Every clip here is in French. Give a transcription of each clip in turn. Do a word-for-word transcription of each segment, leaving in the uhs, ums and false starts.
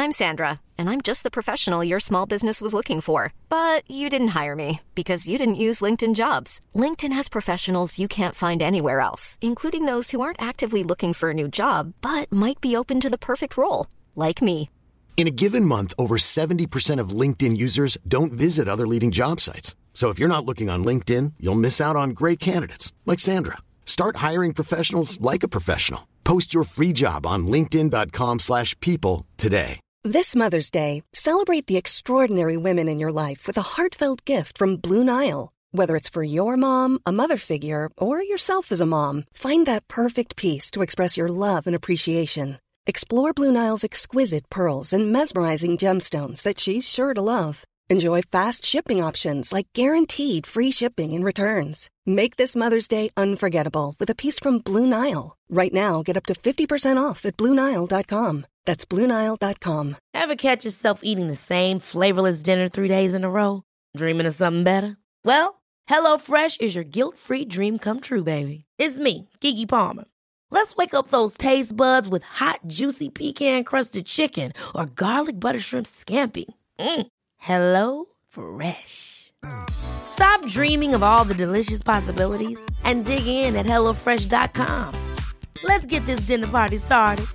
I'm Sandra, and I'm just the professional your small business was looking for. But you didn't hire me because you didn't use LinkedIn Jobs. LinkedIn has professionals you can't find anywhere else, including those who aren't actively looking for a new job, but might be open to the perfect role, like me. In a given month, over seventy percent of LinkedIn users don't visit other leading job sites. So if you're not looking on LinkedIn, you'll miss out on great candidates like Sandra. Start hiring professionals like a professional. Post your free job on linkedin.com slash people today. This Mother's Day, celebrate the extraordinary women in your life with a heartfelt gift from Blue Nile. Whether it's for your mom, a mother figure, or yourself as a mom, find that perfect piece to express your love and appreciation. Explore Blue Nile's exquisite pearls and mesmerizing gemstones that she's sure to love. Enjoy fast shipping options like guaranteed free shipping and returns. Make this Mother's Day unforgettable with a piece from Blue Nile. Right now, get up to fifty percent off at blue nile dot com. That's blue nile dot com. Ever catch yourself eating the same flavorless dinner three days in a row? Dreaming of something better? Well, HelloFresh is your guilt-free dream come true, baby. It's me, Keke Palmer. Let's wake up those taste buds with hot, juicy pecan-crusted chicken or garlic butter shrimp scampi. Mm. Hello Fresh. Stop dreaming of all the delicious possibilities and dig in at hello fresh dot com. Let's get this dinner party started.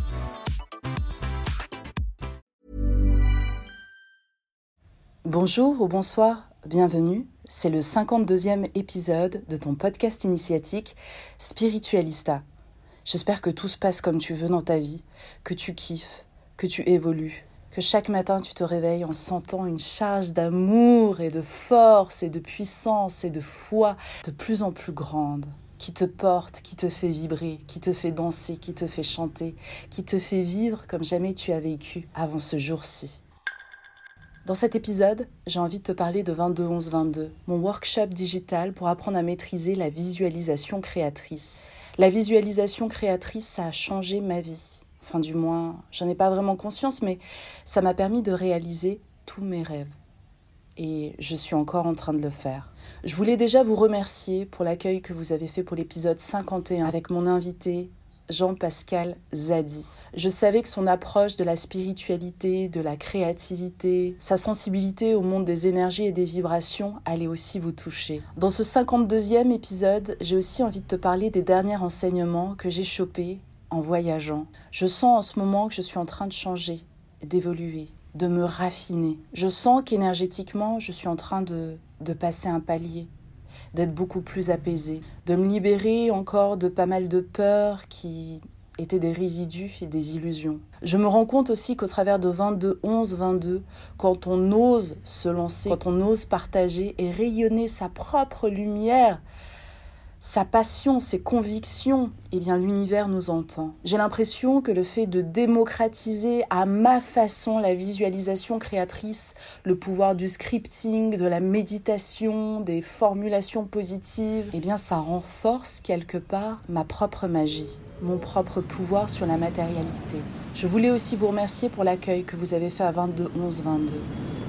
Bonjour ou bonsoir, bienvenue. C'est le cinquante-deuxième épisode de ton podcast initiatique Spiritualista. J'espère que tout se passe comme tu veux dans ta vie, que tu kiffes, que tu évolues, que chaque matin tu te réveilles en sentant une charge d'amour et de force et de puissance et de foi de plus en plus grande, qui te porte, qui te fait vibrer, qui te fait danser, qui te fait chanter, qui te fait vivre comme jamais tu as vécu avant ce jour-ci. Dans cet épisode, j'ai envie de te parler de vingt-deux onze vingt-deux, mon workshop digital pour apprendre à maîtriser la visualisation créatrice. La visualisation créatrice, ça a changé ma vie. Enfin, du moins, j'en ai pas vraiment conscience, mais ça m'a permis de réaliser tous mes rêves. Et je suis encore en train de le faire. Je voulais déjà vous remercier pour l'accueil que vous avez fait pour l'épisode cinquante et un avec mon invité Jean-Pascal Zadi. Je savais que son approche de la spiritualité, de la créativité, sa sensibilité au monde des énergies et des vibrations allait aussi vous toucher. Dans ce cinquante-deuxième épisode, j'ai aussi envie de te parler des derniers enseignements que j'ai chopés en voyageant. Je sens en ce moment que je suis en train de changer, d'évoluer, de me raffiner. Je sens qu'énergétiquement, je suis en train de, de passer un palier, d'être beaucoup plus apaisée, de me libérer encore de pas mal de peurs qui étaient des résidus et des illusions. Je me rends compte aussi qu'au travers de vingt-deux onze vingt-deux, quand on ose se lancer, quand on ose partager et rayonner sa propre lumière, sa passion, ses convictions, eh bien l'univers nous entend. J'ai l'impression que le fait de démocratiser à ma façon la visualisation créatrice, le pouvoir du scripting, de la méditation, des formulations positives, eh bien ça renforce quelque part ma propre magie, mon propre pouvoir sur la matérialité. Je voulais aussi vous remercier pour l'accueil que vous avez fait à vingt-deux onze vingt-deux.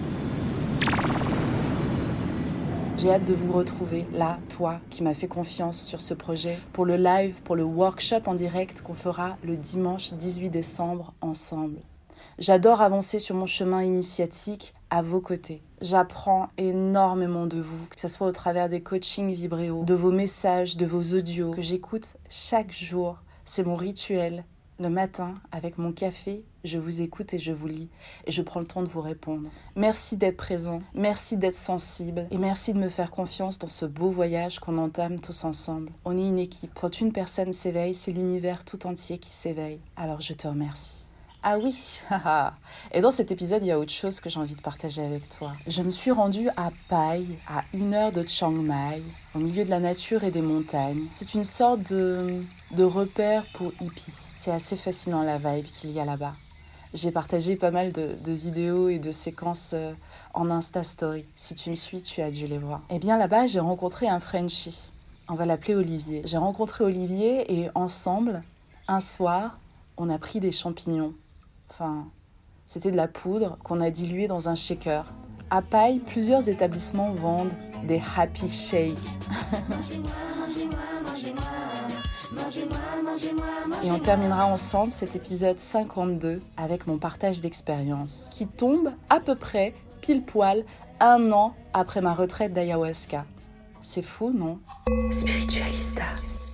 J'ai hâte de vous retrouver, là, toi, qui m'as fait confiance sur ce projet, pour le live, pour le workshop en direct qu'on fera le dimanche dix-huit décembre ensemble. J'adore avancer sur mon chemin initiatique à vos côtés. J'apprends énormément de vous, que ce soit au travers des coachings Vibréo, de vos messages, de vos audios, que j'écoute chaque jour. C'est mon rituel. Le matin, avec mon café, je vous écoute et je vous lis. Et je prends le temps de vous répondre. Merci d'être présent, merci d'être sensible. Et merci de me faire confiance dans ce beau voyage qu'on entame tous ensemble. On est une équipe. Quand une personne s'éveille, c'est l'univers tout entier qui s'éveille. Alors je te remercie. Ah oui, et dans cet épisode, il y a autre chose que j'ai envie de partager avec toi. Je me suis rendue à Pai, à une heure de Chiang Mai, au milieu de la nature et des montagnes. C'est une sorte de, de repère pour hippies. C'est assez fascinant la vibe qu'il y a là-bas. J'ai partagé pas mal de, de vidéos et de séquences en Insta Story. Si tu me suis, tu as dû les voir. Eh bien là-bas, j'ai rencontré un Frenchie. On va l'appeler Olivier. J'ai rencontré Olivier et ensemble, un soir, on a pris des champignons. Enfin, c'était de la poudre qu'on a diluée dans un shaker. À Pai, plusieurs établissements vendent des happy shakes. Et on terminera ensemble cet épisode cinquante-deux avec mon partage d'expérience qui tombe à peu près pile poil un an après ma retraite d'ayahuasca. C'est fou, non ? Spiritualista.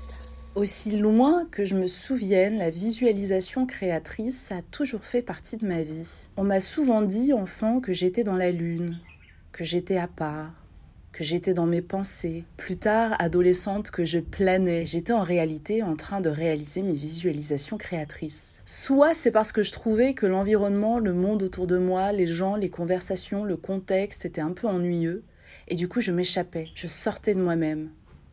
Aussi loin que je me souvienne, la visualisation créatrice ça a toujours fait partie de ma vie. On m'a souvent dit, enfant, que j'étais dans la lune, que j'étais à part, que j'étais dans mes pensées. Plus tard, adolescente, que je planais. J'étais en réalité en train de réaliser mes visualisations créatrices. Soit c'est parce que je trouvais que l'environnement, le monde autour de moi, les gens, les conversations, le contexte étaient un peu ennuyeux. Et du coup, je m'échappais. Je sortais de moi-même.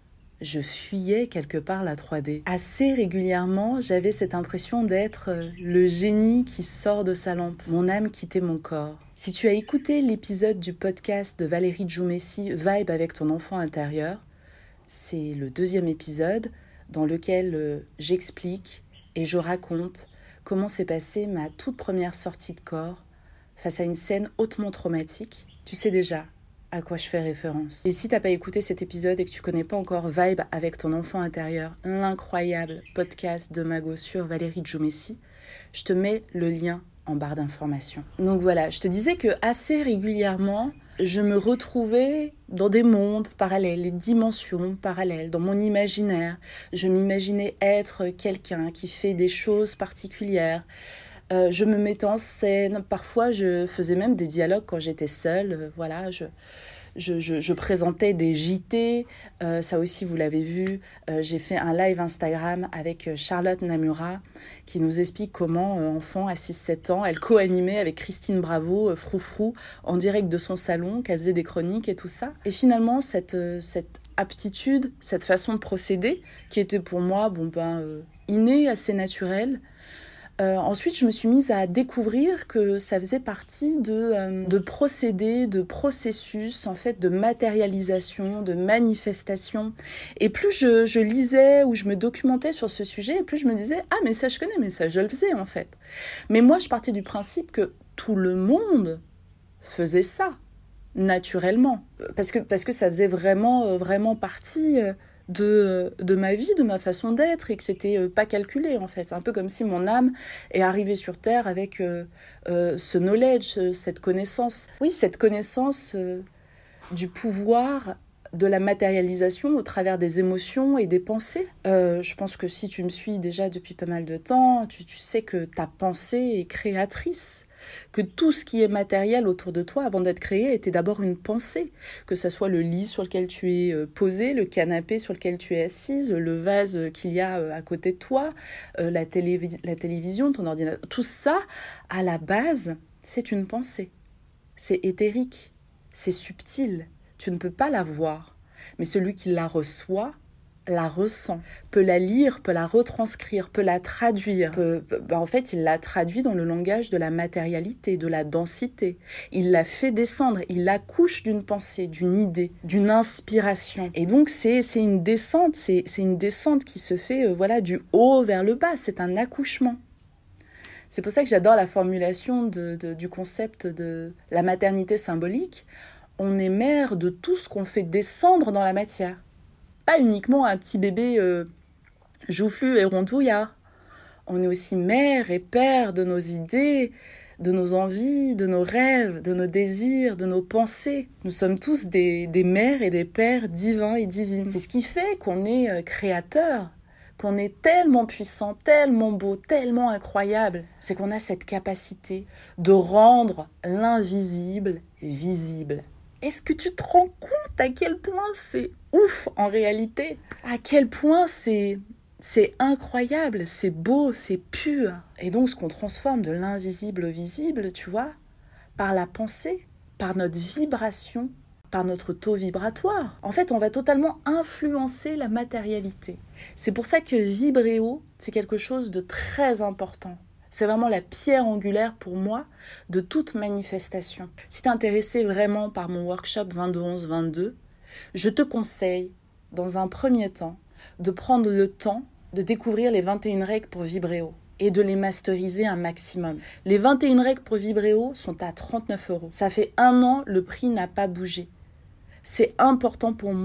Je fuyais quelque part la trois D. Assez régulièrement, j'avais cette impression d'être le génie qui sort de sa lampe. Mon âme quittait mon corps. Si tu as écouté l'épisode du podcast de Valérie Djoumessi, Vibe avec ton enfant intérieur, c'est le deuxième épisode dans lequel euh, j'explique et je raconte comment s'est passée ma toute première sortie de corps face à une scène hautement traumatique. Tu sais déjà à quoi je fais référence. Et si t'as pas écouté cet épisode et que tu connais pas encore Vibe avec ton enfant intérieur, l'incroyable podcast de Mago sur Valérie Djoumessi, je te mets le lien en barre d'informations. Donc voilà, je te disais que assez régulièrement, je me retrouvais dans des mondes parallèles, des dimensions parallèles, dans mon imaginaire. Je m'imaginais être quelqu'un qui fait des choses particulières. Euh, je me mettais en scène. Parfois, je faisais même des dialogues quand j'étais seule. Euh, voilà, je... Je, je, je présentais des J T, euh, ça aussi vous l'avez vu, euh, j'ai fait un live Instagram avec Charlotte Namura qui nous explique comment, euh, enfant à six sept ans, elle co-animait avec Christine Bravo, euh, Froufrou, en direct de son salon, qu'elle faisait des chroniques et tout ça. Et finalement, cette, euh, cette aptitude, cette façon de procéder, qui était pour moi bon, ben, euh, innée, assez naturelle, Euh, ensuite, je me suis mise à découvrir que ça faisait partie de, euh, de procédés, de processus, en fait, de matérialisation, de manifestation. Et plus je, je lisais ou je me documentais sur ce sujet, plus je me disais « Ah, mais ça, je connais, mais ça, je le faisais, en fait. » Mais moi, je partais du principe que tout le monde faisait ça, naturellement. Parce que, parce que ça faisait vraiment, vraiment partie... Euh, De, de ma vie, de ma façon d'être, et que c'était euh, pas calculé en fait. C'est un peu comme si mon âme est arrivée sur Terre avec euh, euh, ce knowledge, euh, cette connaissance. Oui, cette connaissance euh, du pouvoir de la matérialisation au travers des émotions et des pensées. Euh, je pense que si tu me suis déjà depuis pas mal de temps, tu, tu sais que ta pensée est créatrice, que tout ce qui est matériel autour de toi, avant d'être créé, était d'abord une pensée, que ce soit le lit sur lequel tu es posé, le canapé sur lequel tu es assise, le vase qu'il y a à côté de toi, la, télé- la télévision, ton ordinateur, tout ça, à la base, c'est une pensée. C'est éthérique, c'est subtil, tu ne peux pas la voir, mais celui qui la reçoit la ressent, peut la lire, peut la retranscrire, peut la traduire. Peut, bah en fait, il la traduit dans le langage de la matérialité, de la densité. Il la fait descendre, il accouche d'une pensée, d'une idée, d'une inspiration. Et donc, c'est, c'est une descente, c'est, c'est une descente qui se fait euh, voilà, du haut vers le bas, c'est un accouchement. C'est pour ça que j'adore la formulation de, de, du concept de la maternité symbolique. On est mère de tout ce qu'on fait descendre dans la matière. Pas uniquement un petit bébé euh, joufflu et rondouillard. On est aussi mère et père de nos idées, de nos envies, de nos rêves, de nos désirs, de nos pensées. Nous sommes tous des, des mères et des pères divins et divines. C'est ce qui fait qu'on est euh, créateurs, qu'on est tellement puissant, tellement beau, tellement incroyable. C'est qu'on a cette capacité de rendre l'invisible visible. Est-ce que tu te rends compte à quel point c'est ouf en réalité? À quel point c'est, c'est incroyable, c'est beau, c'est pur. Et donc ce qu'on transforme de l'invisible au visible, tu vois, par la pensée, par notre vibration, par notre taux vibratoire. En fait, on va totalement influencer la matérialité. C'est pour ça que vibrer haut, c'est quelque chose de très important. C'est vraiment la pierre angulaire pour moi de toute manifestation. Si tu es intéressé vraiment par mon workshop vingt-deux onze vingt-deux, je te conseille, dans un premier temps, de prendre le temps de découvrir les vingt et une règles pour vibrer haut et de les masteriser un maximum. Les vingt et une règles pour vibrer haut sont à trente-neuf euros. Ça fait un an, le prix n'a pas bougé. C'est important pour moi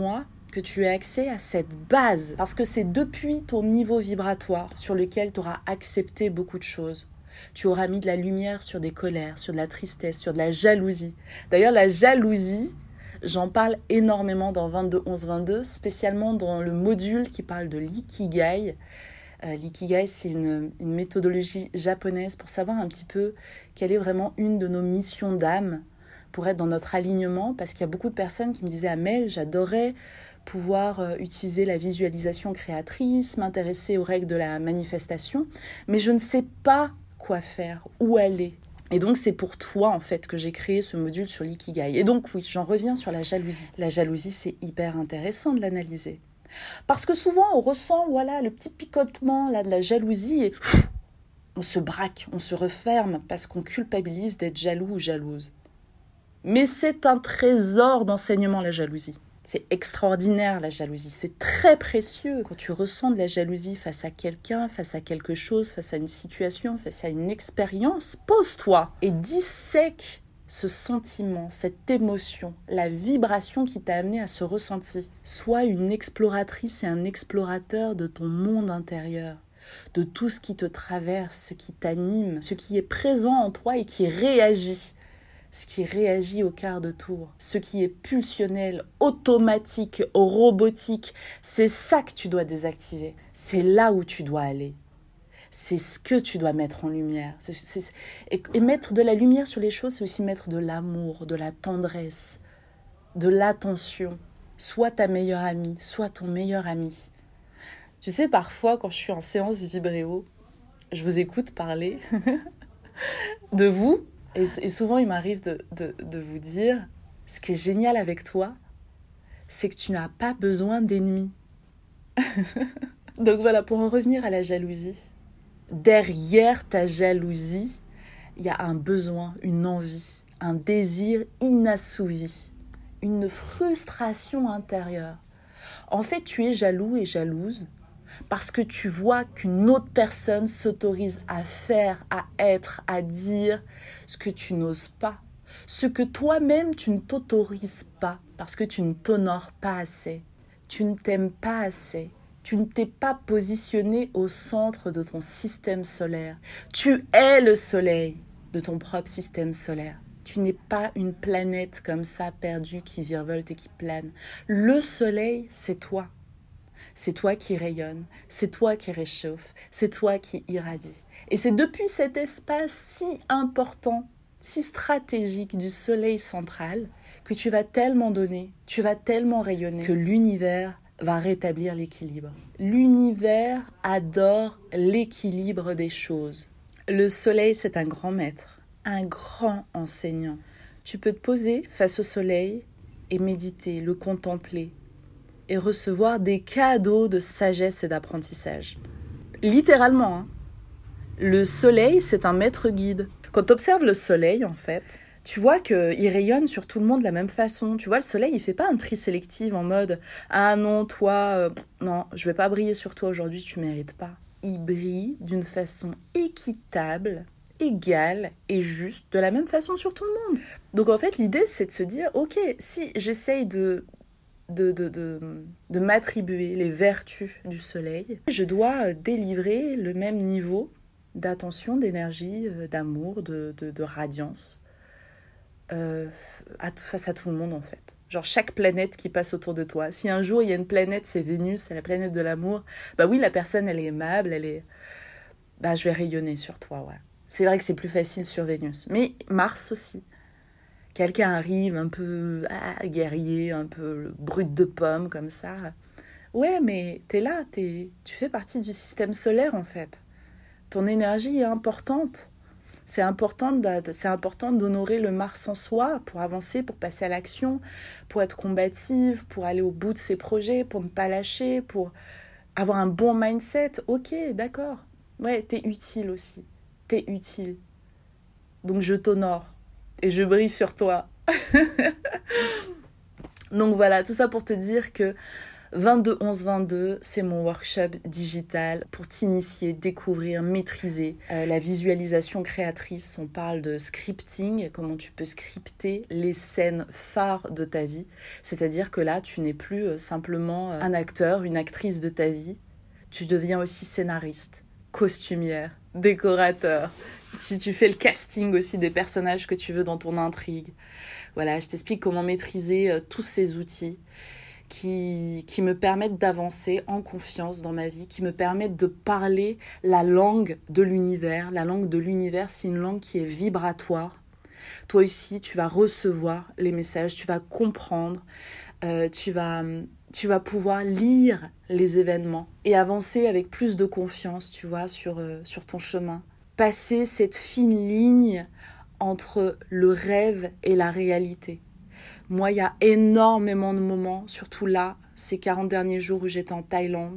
que tu aies accès à cette base, parce que c'est depuis ton niveau vibratoire sur lequel tu auras accepté beaucoup de choses. Tu auras mis de la lumière sur des colères, sur de la tristesse, sur de la jalousie. D'ailleurs, la jalousie, j'en parle énormément dans vingt-deux onze vingt-deux, spécialement dans le module qui parle de l'ikigai. Euh, l'ikigai, c'est une, une méthodologie japonaise pour savoir un petit peu quelle est vraiment une de nos missions d'âme pour être dans notre alignement, parce qu'il y a beaucoup de personnes qui me disaient « Amel, j'adorais pouvoir euh, utiliser la visualisation créatrice, m'intéresser aux règles de la manifestation, mais je ne sais pas quoi faire, où aller. » Et donc, c'est pour toi, en fait, que j'ai créé ce module sur l'ikigai. Et donc, oui, j'en reviens sur la jalousie. La jalousie, c'est hyper intéressant de l'analyser. Parce que souvent, on ressent, voilà, le petit picotement là, de la jalousie et pff, on se braque, on se referme parce qu'on culpabilise d'être jaloux ou jalouse. Mais c'est un trésor d'enseignement, la jalousie. C'est extraordinaire, la jalousie. C'est très précieux. Quand tu ressens de la jalousie face à quelqu'un, face à quelque chose, face à une situation, face à une expérience, pose-toi et dissèque ce sentiment, cette émotion, la vibration qui t'a amené à ce ressenti. Sois une exploratrice et un explorateur de ton monde intérieur, de tout ce qui te traverse, ce qui t'anime, ce qui est présent en toi et qui réagit. Ce qui réagit au quart de tour, ce qui est pulsionnel, automatique, robotique, c'est ça que tu dois désactiver. C'est là où tu dois aller. C'est ce que tu dois mettre en lumière. C'est, c'est, et, et mettre de la lumière sur les choses, c'est aussi mettre de l'amour, de la tendresse, de l'attention. Sois ta meilleure amie, sois ton meilleur ami. Tu sais, parfois, quand je suis en séance vibréo, je vous écoute parler de vous. Et, et souvent, il m'arrive de, de, de vous dire, ce qui est génial avec toi, c'est que tu n'as pas besoin d'ennemis. Donc voilà, pour en revenir à la jalousie, derrière ta jalousie, il y a un besoin, une envie, un désir inassouvi, une frustration intérieure. En fait, tu es jaloux et jalouse parce que tu vois qu'une autre personne s'autorise à faire, à être, à dire ce que tu n'oses pas. Ce que toi-même, tu ne t'autorises pas parce que tu ne t'honores pas assez. Tu ne t'aimes pas assez. Tu ne t'es pas positionné au centre de ton système solaire. Tu es le soleil de ton propre système solaire. Tu n'es pas une planète comme ça perdue qui virevolte et qui plane. Le soleil, c'est toi. C'est toi qui rayonne, c'est toi qui réchauffe, c'est toi qui irradie. Et c'est depuis cet espace si important, si stratégique du soleil central que tu vas tellement donner, tu vas tellement rayonner que l'univers va rétablir l'équilibre. L'univers adore l'équilibre des choses. Le soleil, c'est un grand maître, un grand enseignant. Tu peux te poser face au soleil et méditer, le contempler, et recevoir des cadeaux de sagesse et d'apprentissage. Littéralement, hein. Le soleil, c'est un maître guide. Quand tu observes le soleil, en fait, tu vois qu'il rayonne sur tout le monde de la même façon. Tu vois, le soleil, il fait pas un tri sélectif en mode « Ah non, toi, euh, non, je vais pas briller sur toi aujourd'hui, tu mérites pas. » Il brille d'une façon équitable, égale et juste, de la même façon sur tout le monde. Donc en fait, l'idée, c'est de se dire « Ok, si j'essaye de... De, de, de, de m'attribuer les vertus du soleil, je dois délivrer le même niveau d'attention, d'énergie, d'amour, de, de, de radiance euh, à, face à tout le monde en fait. Genre chaque planète qui passe autour de toi. Si un jour il y a une planète, c'est Vénus, c'est la planète de l'amour, bah oui, la personne elle est aimable, elle est... Bah je vais rayonner sur toi, ouais. C'est vrai que c'est plus facile sur Vénus, mais Mars aussi. Quelqu'un arrive un peu ah, guerrier, un peu brut de pomme, comme ça. Ouais, mais t'es là, t'es, tu fais partie du système solaire, en fait. Ton énergie est importante. C'est important, de, c'est important d'honorer le Mars en soi pour avancer, pour passer à l'action, pour être combative, pour aller au bout de ses projets, pour ne pas lâcher, pour avoir un bon mindset. Ok, d'accord. Ouais, t'es utile aussi. T'es utile. Donc je t'honore. Et je brille sur toi. Donc voilà, tout ça pour te dire que vingt-deux onze vingt-deux, c'est mon workshop digital pour t'initier, découvrir, maîtriser euh, la visualisation créatrice. On parle de scripting, comment tu peux scripter les scènes phares de ta vie. C'est-à-dire que là, tu n'es plus euh, simplement euh, un acteur, une actrice de ta vie. Tu deviens aussi scénariste, costumière, décorateur. Tu, tu fais le casting aussi des personnages que tu veux dans ton intrigue. Voilà, je t'explique comment maîtriser euh, tous ces outils qui, qui me permettent d'avancer en confiance dans ma vie, qui me permettent de parler la langue de l'univers. La langue de l'univers, c'est une langue qui est vibratoire. Toi aussi, tu vas recevoir les messages, tu vas comprendre, euh, tu vas, tu vas pouvoir lire les événements et avancer avec plus de confiance, tu vois, sur, euh, sur ton chemin. Passer cette fine ligne entre le rêve et la réalité. Moi, il y a énormément de moments, surtout là, ces quarante derniers jours où j'étais en Thaïlande,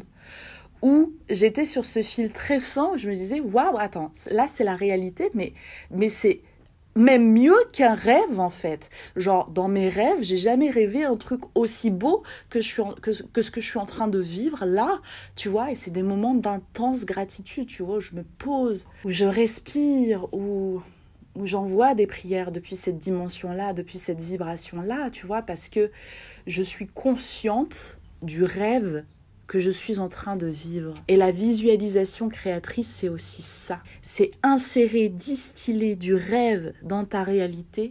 où j'étais sur ce fil très fin, où je me disais, waouh, attends, là c'est la réalité, mais, mais c'est même mieux qu'un rêve en fait. Genre, dans mes rêves, j'ai jamais rêvé un truc aussi beau que, je suis en, que, que ce que je suis en train de vivre là, tu vois, et c'est des moments d'intense gratitude, tu vois, où je me pose, où je respire, où... où j'envoie des prières depuis cette dimension-là, depuis cette vibration-là, tu vois, parce que je suis consciente du rêve que je suis en train de vivre. Et la visualisation créatrice, c'est aussi ça. C'est insérer, distiller du rêve dans ta réalité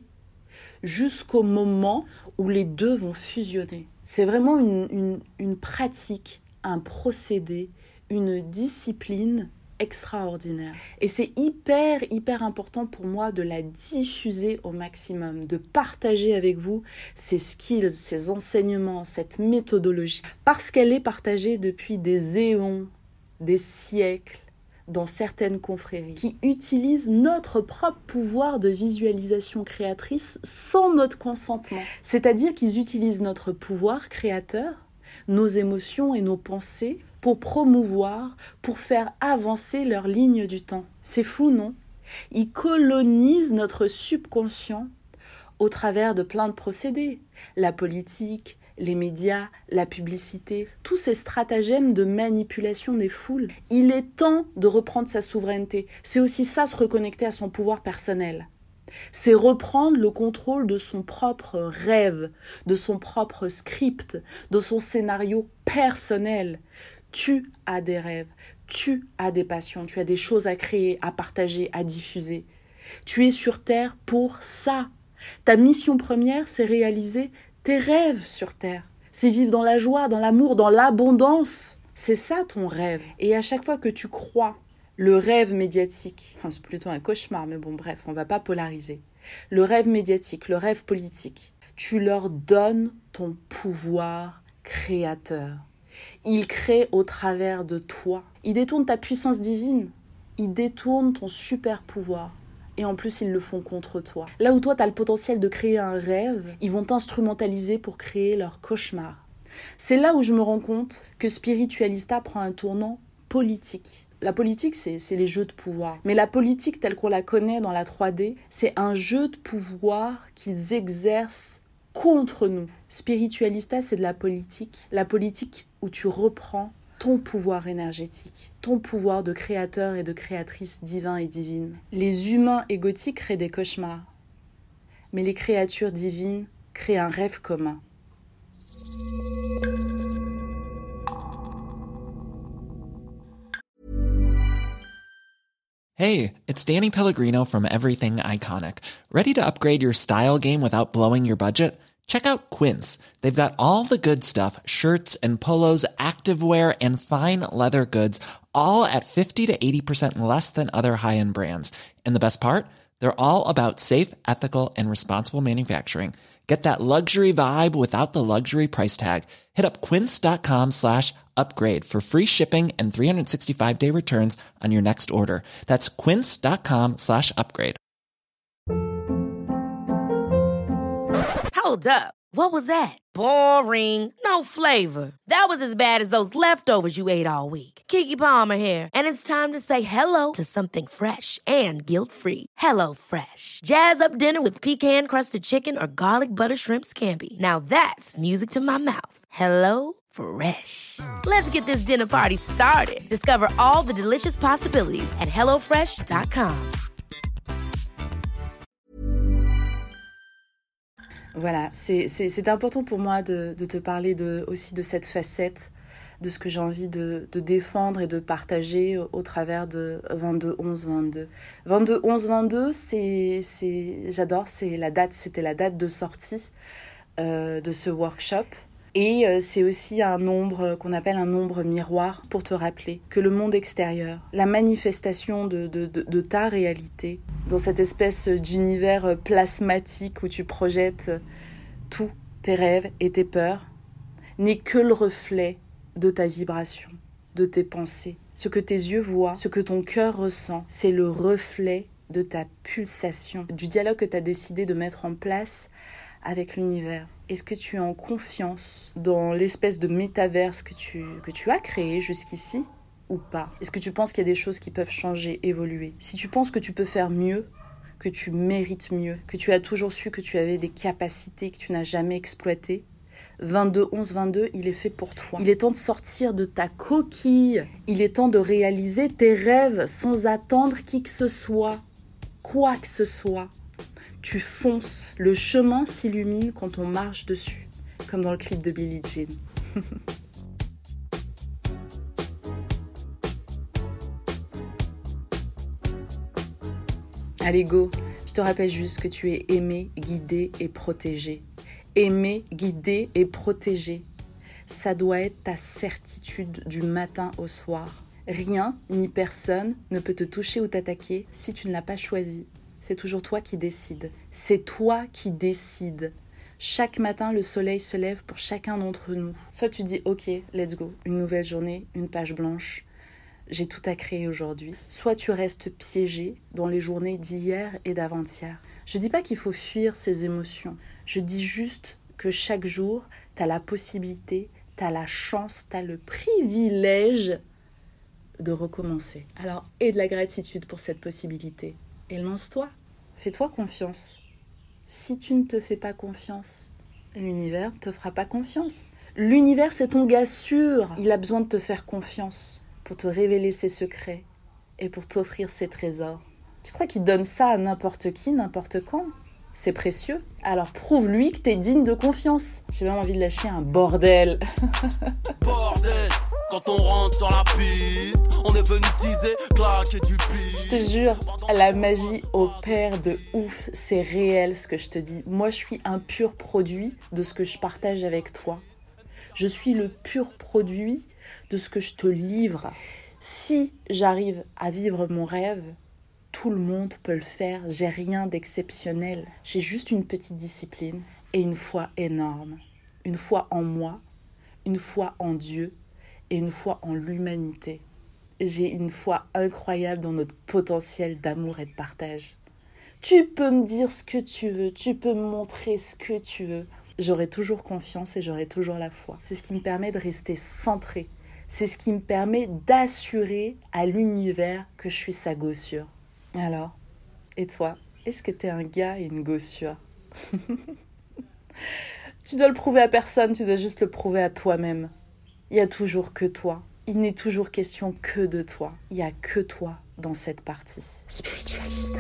jusqu'au moment où les deux vont fusionner. C'est vraiment une, une, une pratique, un procédé, une discipline extraordinaire. Et c'est hyper, hyper important pour moi de la diffuser au maximum, de partager avec vous ces skills, ces enseignements, cette méthodologie, parce qu'elle est partagée depuis des éons, des siècles, dans certaines confréries, qui utilisent notre propre pouvoir de visualisation créatrice sans notre consentement. C'est-à-dire qu'ils utilisent notre pouvoir créateur, nos émotions et nos pensées, pour promouvoir, pour faire avancer leur ligne du temps. C'est fou, non? Ils colonisent notre subconscient au travers de plein de procédés. La politique, les médias, la publicité, tous ces stratagèmes de manipulation des foules. Il est temps de reprendre sa souveraineté. C'est aussi ça, se reconnecter à son pouvoir personnel. C'est reprendre le contrôle de son propre rêve, de son propre script, de son scénario personnel. Tu as des rêves, tu as des passions, tu as des choses à créer, à partager, à diffuser. Tu es sur Terre pour ça. Ta mission première, c'est réaliser tes rêves sur Terre. C'est vivre dans la joie, dans l'amour, dans l'abondance. C'est ça ton rêve. Et à chaque fois que tu crois le rêve médiatique, enfin, c'est plutôt un cauchemar, mais bon bref, on va pas polariser. Le rêve médiatique, le rêve politique, tu leur donnes ton pouvoir créateur. Ils créent au travers de toi. Ils détournent ta puissance divine. Ils détournent ton super pouvoir. Et en plus, ils le font contre toi. Là où toi, tu as le potentiel de créer un rêve, ils vont t'instrumentaliser pour créer leur cauchemar. C'est là où je me rends compte que Spiritualista prend un tournant politique. La politique, c'est, c'est les jeux de pouvoir. Mais la politique, telle qu'on la connaît dans la trois D, c'est un jeu de pouvoir qu'ils exercent contre nous. Spiritualista, c'est de la politique. La politique où tu reprends ton pouvoir énergétique, ton pouvoir de créateur et de créatrice divin et divine. Les humains égotiques créent des cauchemars, mais les créatures divines créent un rêve commun. Hey, it's Danny Pellegrino from Everything Iconic. Ready to upgrade your style game without blowing your budget? Check out Quince. They've got all the good stuff, shirts and polos, activewear, and fine leather goods, all at fifty to eighty percent less than other high-end brands. And the best part? They're all about safe, ethical, and responsible manufacturing. Get that luxury vibe without the luxury price tag. Hit up quince.com slash upgrade for free shipping and three sixty-five day returns on your next order. That's quince.com slash upgrade. Hold up. What was that? Boring. No flavor. That was as bad as those leftovers you ate all week. Keke Palmer here, and it's time to say hello to something fresh and guilt-free. Hello Fresh. Jazz up dinner with pecan-crusted chicken or garlic butter shrimp scampi. Now that's music to my mouth. Hello Fresh. Let's get this dinner party started. Discover all the delicious possibilities at hello fresh dot com. Voilà, c'est, c'est, c'est important pour moi de, de te parler de, aussi de cette facette, de ce que j'ai envie de, de défendre et de partager au, au travers de vingt-deux onze vingt-deux. vingt-deux onze vingt-deux, c'est, c'est, j'adore, c'est la date, c'était la date de sortie euh, de ce workshop. Et euh, c'est aussi un nombre qu'on appelle un nombre miroir pour te rappeler que le monde extérieur, la manifestation de, de, de, de ta réalité, dans cette espèce d'univers plasmatique où tu projettes tous tes rêves et tes peurs, n'est que le reflet de ta vibration, de tes pensées. Ce que tes yeux voient, ce que ton cœur ressent, c'est le reflet de ta pulsation, du dialogue que tu as décidé de mettre en place avec l'univers. Est-ce que tu es en confiance dans l'espèce de métaverse que tu, que tu as créé jusqu'ici ou pas? Est-ce que tu penses qu'il y a des choses qui peuvent changer, évoluer? Si tu penses que tu peux faire mieux, que tu mérites mieux, que tu as toujours su que tu avais des capacités que tu n'as jamais exploitées, vingt-deux onze vingt-deux, il est fait pour toi. Il est temps de sortir de ta coquille. Il est temps de réaliser tes rêves sans attendre qui que ce soit, quoi que ce soit. Tu fonces, le chemin s'illumine quand on marche dessus, comme dans le clip de Billie Jean. Allez, go, je te rappelle juste que tu es aimé, guidé et protégé. Aimé, guidé et protégé. Ça doit être ta certitude du matin au soir. Rien ni personne ne peut te toucher ou t'attaquer si tu ne l'as pas choisi. C'est toujours toi qui décides. C'est toi qui décides. Chaque matin, le soleil se lève pour chacun d'entre nous. Soit tu dis « Ok, let's go, une nouvelle journée, une page blanche. J'ai tout à créer aujourd'hui. » Soit tu restes piégé dans les journées d'hier et d'avant-hier. Je dis pas qu'il faut fuir ces émotions. Je dis juste que chaque jour, tu as la possibilité, tu as la chance, tu as le privilège de recommencer. Alors, aie de la gratitude pour cette possibilité. Et lance-toi, fais-toi confiance. Si tu ne te fais pas confiance, l'univers ne te fera pas confiance. L'univers, c'est ton gars sûr. Il a besoin de te faire confiance pour te révéler ses secrets et pour t'offrir ses trésors. Tu crois qu'il donne ça à n'importe qui, n'importe quand? C'est précieux. Alors prouve-lui que t'es digne de confiance. J'ai vraiment envie de lâcher un bordel. Bordel, quand on rentre sur la piste, on est venu teaser, claquer du piste. Je te jure, la magie opère de ouf. C'est réel ce que je te dis. Moi, je suis un pur produit de ce que je partage avec toi. Je suis le pur produit de ce que je te livre. Si j'arrive à vivre mon rêve, tout le monde peut le faire, j'ai rien d'exceptionnel. J'ai juste une petite discipline et une foi énorme. Une foi en moi, une foi en Dieu et une foi en l'humanité. J'ai une foi incroyable dans notre potentiel d'amour et de partage. Tu peux me dire ce que tu veux, tu peux me montrer ce que tu veux. J'aurai toujours confiance et j'aurai toujours la foi. C'est ce qui me permet de rester centrée. C'est ce qui me permet d'assurer à l'univers que je suis sa gossure. Alors, et toi, est-ce que t'es un gars et une gossure? Tu dois le prouver à personne, tu dois juste le prouver à toi-même. Il n'y a toujours que toi. Il n'est toujours question que de toi. Il n'y a que toi dans cette partie. Spiritualista.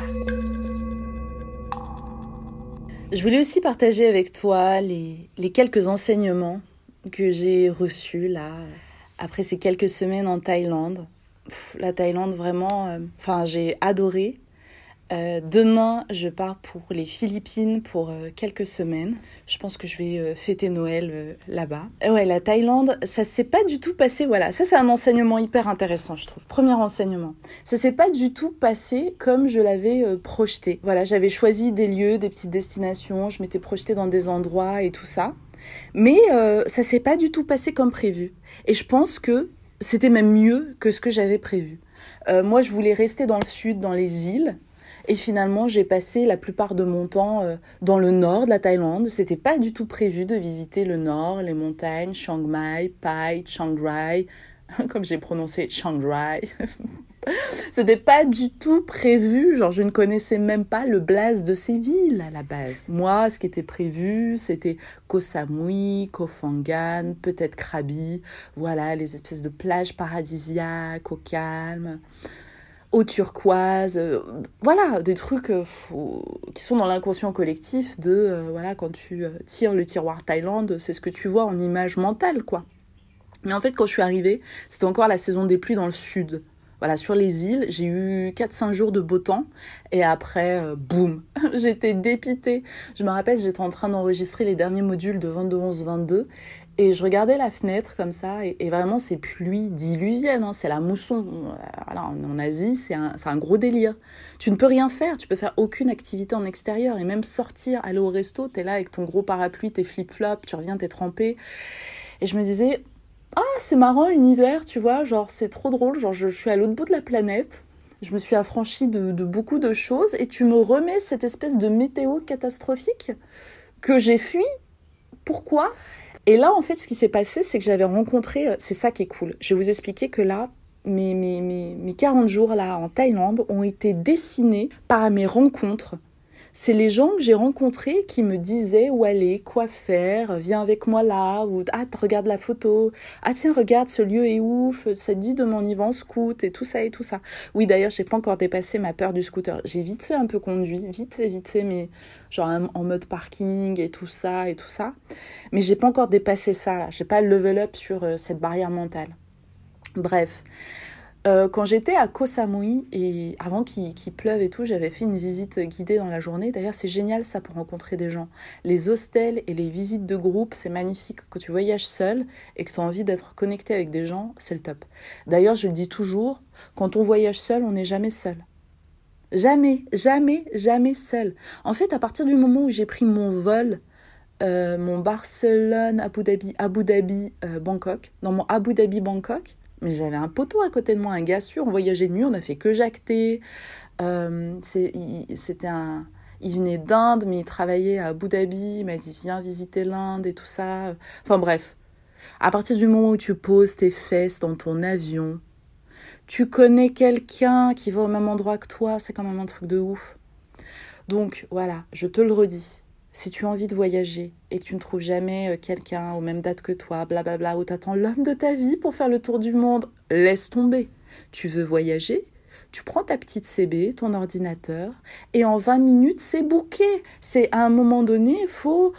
Je voulais aussi partager avec toi les, les quelques enseignements que j'ai reçus là, après ces quelques semaines en Thaïlande. Pff, la Thaïlande, vraiment, euh, enfin, j'ai adoré. Euh, demain, je pars pour les Philippines pour euh, quelques semaines. Je pense que je vais euh, fêter Noël euh, là-bas. Et ouais, la Thaïlande, ça s'est pas du tout passé, voilà. Ça, c'est un enseignement hyper intéressant, je trouve. Premier enseignement. Ça s'est pas du tout passé comme je l'avais euh, projeté. Voilà, j'avais choisi des lieux, des petites destinations. Je m'étais projetée dans des endroits et tout ça. Mais euh, ça s'est pas du tout passé comme prévu. Et je pense que c'était même mieux que ce que j'avais prévu. Euh, moi, je voulais rester dans le sud, dans les îles. Et finalement, j'ai passé la plupart de mon temps euh, dans le nord de la Thaïlande. C'était pas du tout prévu de visiter le nord, les montagnes, Chiang Mai, Pai, Chiang Rai, comme j'ai prononcé Chiang Rai. C'était pas du tout prévu, genre je ne connaissais même pas le blaze de ces villes à la base. Moi, ce qui était prévu, c'était Koh Samui, Koh Phangan, peut-être Krabi, voilà, les espèces de plages paradisiaques, au calme, eau turquoise, euh, voilà, des trucs euh, qui sont dans l'inconscient collectif de, euh, voilà, quand tu euh, tires le tiroir Thaïlande, c'est ce que tu vois en image mentale, quoi. Mais en fait, quand je suis arrivée, c'était encore la saison des pluies dans le sud. Voilà, sur les îles, j'ai eu quatre cinq jours de beau temps et après, euh, boum, j'étais dépitée. Je me rappelle, j'étais en train d'enregistrer les derniers modules de vingt-deux onze vingt-deux et je regardais la fenêtre comme ça et, et vraiment, ces pluies diluviennes, hein, c'est la mousson. Voilà, en, en Asie, c'est un, c'est un gros délire. Tu ne peux rien faire, tu peux faire aucune activité en extérieur et même sortir, aller au resto, t'es là avec ton gros parapluie, tes flip-flops, tu reviens, t'es trempé. Et je me disais... Ah, c'est marrant l'univers, tu vois, genre c'est trop drôle, genre je, je suis à l'autre bout de la planète, je me suis affranchie de, de beaucoup de choses et tu me remets cette espèce de météo catastrophique que j'ai fui. Pourquoi ? Et là, en fait, ce qui s'est passé, c'est que j'avais rencontré, c'est ça qui est cool, je vais vous expliquer que là, mes, mes, mes, mes quarante jours là en Thaïlande ont été dessinés par mes rencontres. C'est les gens que j'ai rencontrés qui me disaient où aller, quoi faire, viens avec moi là, ou ah, regarde la photo, ah tiens, regarde, ce lieu est ouf, ça te dit de m'en y va en scoot, et tout ça, et tout ça. Oui, d'ailleurs, j'ai pas encore dépassé ma peur du scooter. J'ai vite fait un peu conduit, vite fait, vite fait, mais genre en mode parking et tout ça, et tout ça. Mais j'ai pas encore dépassé ça, là. J'ai pas level up sur euh, cette barrière mentale. Bref. Euh, quand j'étais à Koh Samui, et avant qu'il, qu'il pleuve et tout, j'avais fait une visite guidée dans la journée. D'ailleurs, c'est génial ça pour rencontrer des gens. Les hostels et les visites de groupe, c'est magnifique. Quand tu voyages seul et que tu as envie d'être connecté avec des gens, c'est le top. D'ailleurs, je le dis toujours, quand on voyage seul, on n'est jamais seul. Jamais, jamais, jamais seul. En fait, à partir du moment où j'ai pris mon vol, euh, mon Barcelone, Abu Dhabi, Abu Dhabi, euh, Bangkok, dans mon Abu Dhabi, Bangkok, mais j'avais un poteau à côté de moi, un gars sûr, on voyageait de nuit, on a fait que jacter. Euh, c'est, il, c'était un, il venait d'Inde, mais il travaillait à Abu Dhabi, il m'a dit viens visiter l'Inde et tout ça. Enfin bref, à partir du moment où tu poses tes fesses dans ton avion, tu connais quelqu'un qui va au même endroit que toi, c'est quand même un truc de ouf. Donc voilà, je te le redis. Si tu as envie de voyager et que tu ne trouves jamais quelqu'un aux mêmes dates que toi, blablabla, ou t'attends l'homme de ta vie pour faire le tour du monde, laisse tomber. Tu veux voyager, tu prends ta petite C B, ton ordinateur, et en vingt minutes, c'est booké. C'est à un moment donné, il faut...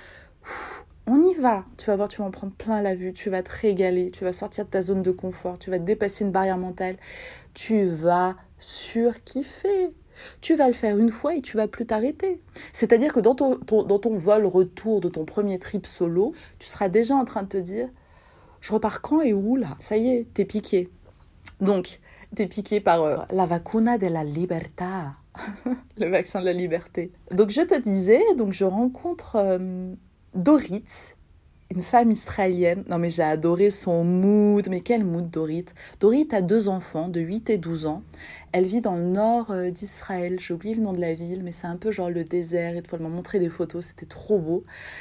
On y va. Tu vas voir, tu vas en prendre plein la vue, tu vas te régaler, tu vas sortir de ta zone de confort, tu vas te dépasser une barrière mentale, tu vas surkiffer. Tu vas le faire une fois et tu vas plus t'arrêter. C'est-à-dire que dans ton, ton, dans ton vol retour de ton premier trip solo, tu seras déjà en train de te dire « Je repars quand et où là ?» Ça y est, t'es piqué. Donc, t'es piqué par euh, la vacuna de la libertad, le vaccin de la liberté. Donc, je te disais, donc je rencontre euh, Dorit, une femme israélienne. Non mais j'ai adoré son mood. Mais quel mood, Dorit. Dorit a deux enfants de huit et douze ans. Elle vit dans le nord d'Israël. J'ai oublié le nom de la ville, mais c'est un peu genre le désert. Et elle m'a montré des photos, c'était trop beau.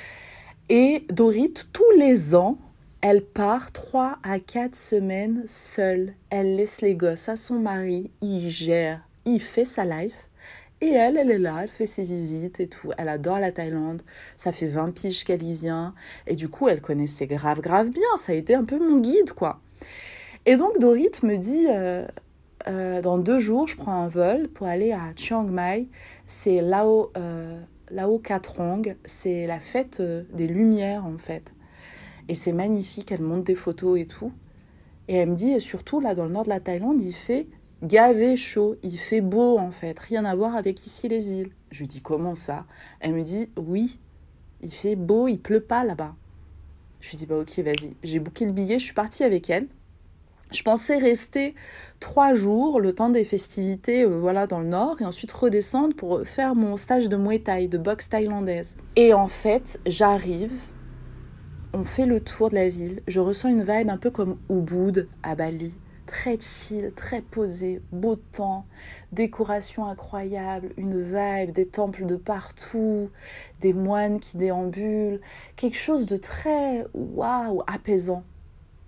Et Dorit, tous les ans, elle part trois à quatre semaines seule. Elle laisse les gosses à son mari. Il gère, il fait sa life. Et elle, elle est là, elle fait ses visites et tout. Elle adore la Thaïlande. Ça fait vingt piges qu'elle y vient. Et du coup, elle connaissait grave, grave bien. Ça a été un peu mon guide, quoi. Et donc, Dorit me dit, euh, euh, dans deux jours, je prends un vol pour aller à Chiang Mai. C'est Lao, euh, Lao Katrong. C'est la fête euh, des Lumières, en fait. Et c'est magnifique. Elle monte des photos et tout. Et elle me dit, et surtout, là, dans le nord de la Thaïlande, il fait... gavé chaud, il fait beau en fait, rien à voir avec ici les îles. Je lui dis comment ça ? Elle me dit oui, il fait beau, il pleut pas là-bas. Je lui dis bah ok vas-y, j'ai booké le billet, je suis partie avec elle. Je pensais rester trois jours, le temps des festivités euh, voilà, dans le nord, et ensuite redescendre pour faire mon stage de Muay Thai, de boxe thaïlandaise. Et en fait, j'arrive, on fait le tour de la ville, je ressens une vibe un peu comme Ubud à Bali. Très chill, très posé, beau temps, décoration incroyable, une vibe, des temples de partout, des moines qui déambulent, quelque chose de très waouh, apaisant.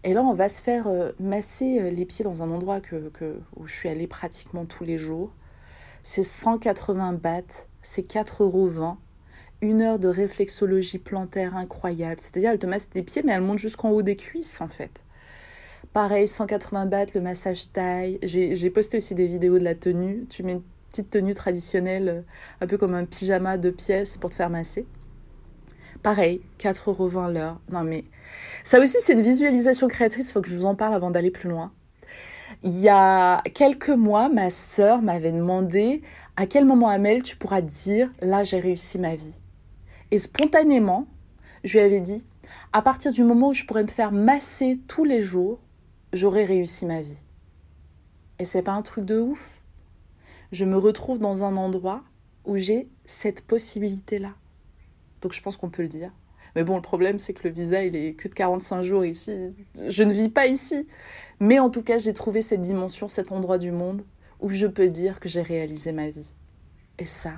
Et là, on va se faire euh, masser euh, les pieds dans un endroit que, que, où je suis allée pratiquement tous les jours. C'est cent quatre-vingts bahts, c'est quatre euros vingt. Une heure de réflexologie plantaire incroyable. C'est-à-dire, elle te masse tes pieds, mais elle monte jusqu'en haut des cuisses, en fait. Pareil, cent quatre-vingts bahts, le massage taille. J'ai, j'ai posté aussi des vidéos de la tenue. Tu mets une petite tenue traditionnelle, un peu comme un pyjama de pièces pour te faire masser. Pareil, quatre euros vingt l'heure. Non mais, ça aussi c'est une visualisation créatrice, il faut que je vous en parle avant d'aller plus loin. Il y a quelques mois, ma sœur m'avait demandé à quel moment, Amel, tu pourras te dire « là, j'ai réussi ma vie ». Et spontanément, je lui avais dit « à partir du moment où je pourrais me faire masser tous les jours, j'aurais réussi ma vie ». Et c'est pas un truc de ouf. Je me retrouve dans un endroit où j'ai cette possibilité-là. Donc je pense qu'on peut le dire. Mais bon, le problème, c'est que le visa, il est que de quarante-cinq jours ici. Je ne vis pas ici. Mais en tout cas, j'ai trouvé cette dimension, cet endroit du monde où je peux dire que j'ai réalisé ma vie. Et ça,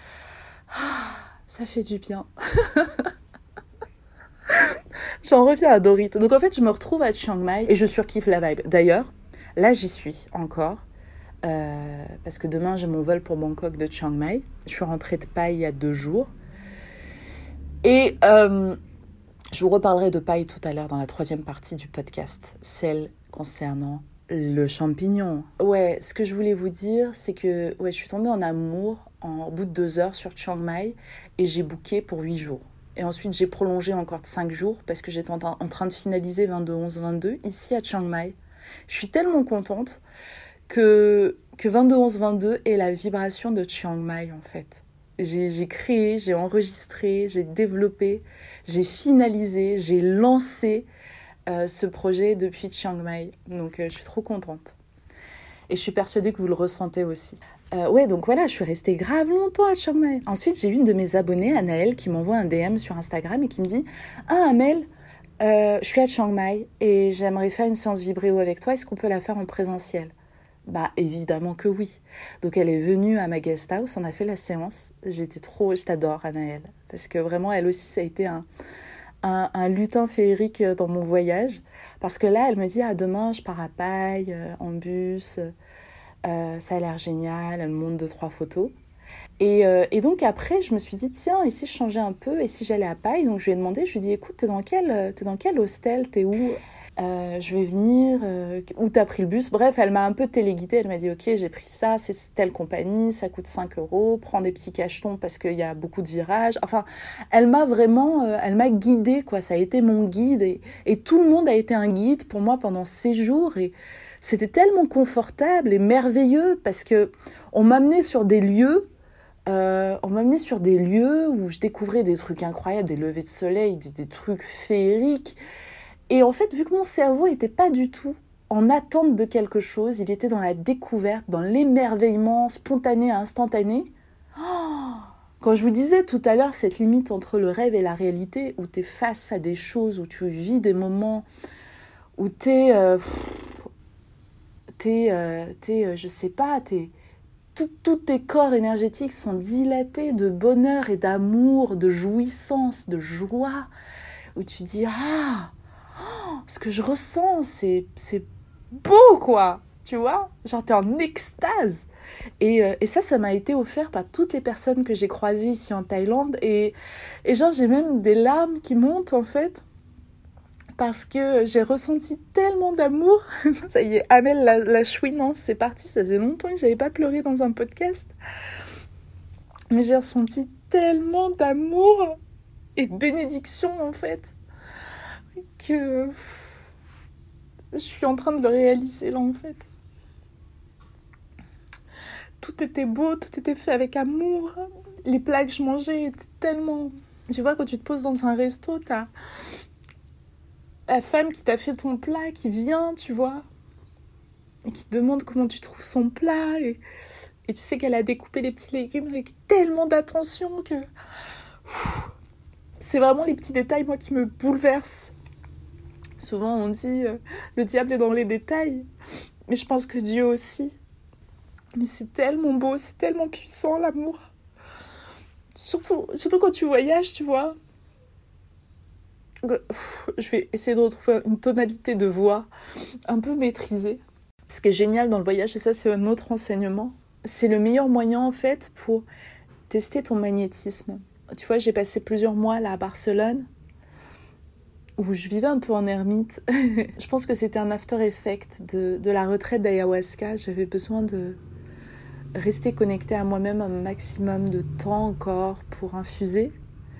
ça fait du bien. J'en reviens à Dorit. Donc en fait, je me retrouve à Chiang Mai et je surkiffe la vibe. D'ailleurs, là, j'y suis encore. Euh, parce que demain, j'ai mon vol pour Bangkok de Chiang Mai. Je suis rentrée de Pai il y a deux jours. Et euh, je vous reparlerai de Pai tout à l'heure dans la troisième partie du podcast, celle concernant le champignon. Ouais, ce que je voulais vous dire, c'est que ouais, je suis tombée en amour en, au bout de deux heures sur Chiang Mai et j'ai booké pour huit jours. Et ensuite, j'ai prolongé encore de cinq jours parce que j'étais en, en train de finaliser vingt-deux onze vingt-deux ici à Chiang Mai. Je suis tellement contente que, que vingt-deux onze vingt-deux est la vibration de Chiang Mai en fait. J'ai, j'ai créé, j'ai enregistré, j'ai développé, j'ai finalisé, j'ai lancé euh, ce projet depuis Chiang Mai. Donc, euh, je suis trop contente. Et je suis persuadée que vous le ressentez aussi. Euh, ouais, donc voilà, je suis restée grave longtemps à Chiang Mai. Ensuite, j'ai une de mes abonnées, Anaëlle, qui m'envoie un D M sur Instagram et qui me dit « Ah, Amel, euh, je suis à Chiang Mai et j'aimerais faire une séance vibréo avec toi. Est-ce qu'on peut la faire en présentiel ?» Bah évidemment que oui. Donc elle est venue à ma guest house, on a fait la séance. J'étais trop, je t'adore Anaëlle, parce que vraiment elle aussi ça a été un, un, un lutin féerique dans mon voyage. Parce que là elle me dit ah demain je pars à Pai euh, en bus, euh, ça a l'air génial, elle me montre deux trois photos. Et, euh, et donc après je me suis dit tiens et si je changeais un peu et si j'allais à Pai, donc je lui ai demandé, je lui ai dit écoute t'es dans quel, t'es dans quel hostel, t'es où? Euh, je vais venir, euh, où t'as pris le bus? Bref, elle m'a un peu téléguidée, elle m'a dit ok j'ai pris ça, c'est telle compagnie, ça coûte cinq euros, prends des petits cachetons parce qu'il y a beaucoup de virages. Enfin, elle m'a vraiment, euh, elle m'a guidée quoi, ça a été mon guide et, et tout le monde a été un guide pour moi pendant ces jours et c'était tellement confortable et merveilleux parce que on m'amenait sur des lieux Euh, on m'amenait sur des lieux où je découvrais des trucs incroyables, des levées de soleil, des, des trucs féeriques. Et en fait, vu que mon cerveau n'était pas du tout en attente de quelque chose, il était dans la découverte, dans l'émerveillement spontané et instantané. Oh, quand je vous disais tout à l'heure cette limite entre le rêve et la réalité, où tu es face à des choses, où tu vis des moments, où tu es, euh, t'es, euh, t'es, euh, je sais pas, t'es... Tous tes corps énergétiques sont dilatés de bonheur et d'amour, de jouissance, de joie, où tu dis « Ah, oh, ce que je ressens, c'est, c'est beau, quoi !» Tu vois ? Genre, t'es en extase. Et, euh, et ça, ça m'a été offert par toutes les personnes que j'ai croisées ici en Thaïlande. Et, et genre, j'ai même des larmes qui montent, en fait, parce que j'ai ressenti tellement d'amour. Ça y est, Amel, la, la chouinance, c'est parti. Ça faisait longtemps que j'avais pas pleuré dans un podcast. Mais j'ai ressenti tellement d'amour et de bénédiction, en fait, que je suis en train de le réaliser, là, en fait. Tout était beau, tout était fait avec amour. Les plats que je mangeais étaient tellement... Tu vois, quand tu te poses dans un resto, t'as... la femme qui t'a fait ton plat, qui vient, tu vois, et qui te demande comment tu trouves son plat, et, et tu sais qu'elle a découpé les petits légumes avec tellement d'attention que... Pff, c'est vraiment les petits détails, moi, qui me bouleversent. Souvent, on dit, euh, le diable est dans les détails, mais je pense que Dieu aussi. Mais c'est tellement beau, c'est tellement puissant, l'amour. Surtout, surtout quand tu voyages, tu vois. je vais essayer de retrouver une tonalité de voix un peu maîtrisée. Ce qui est génial dans le voyage, et ça c'est un autre enseignement, c'est le meilleur moyen en fait pour tester ton magnétisme. Tu vois, j'ai passé plusieurs mois là à Barcelone, où je vivais un peu en ermite. Je pense que c'était un after effect de, de la retraite d'ayahuasca. J'avais besoin de rester connectée à moi-même un maximum de temps encore pour infuser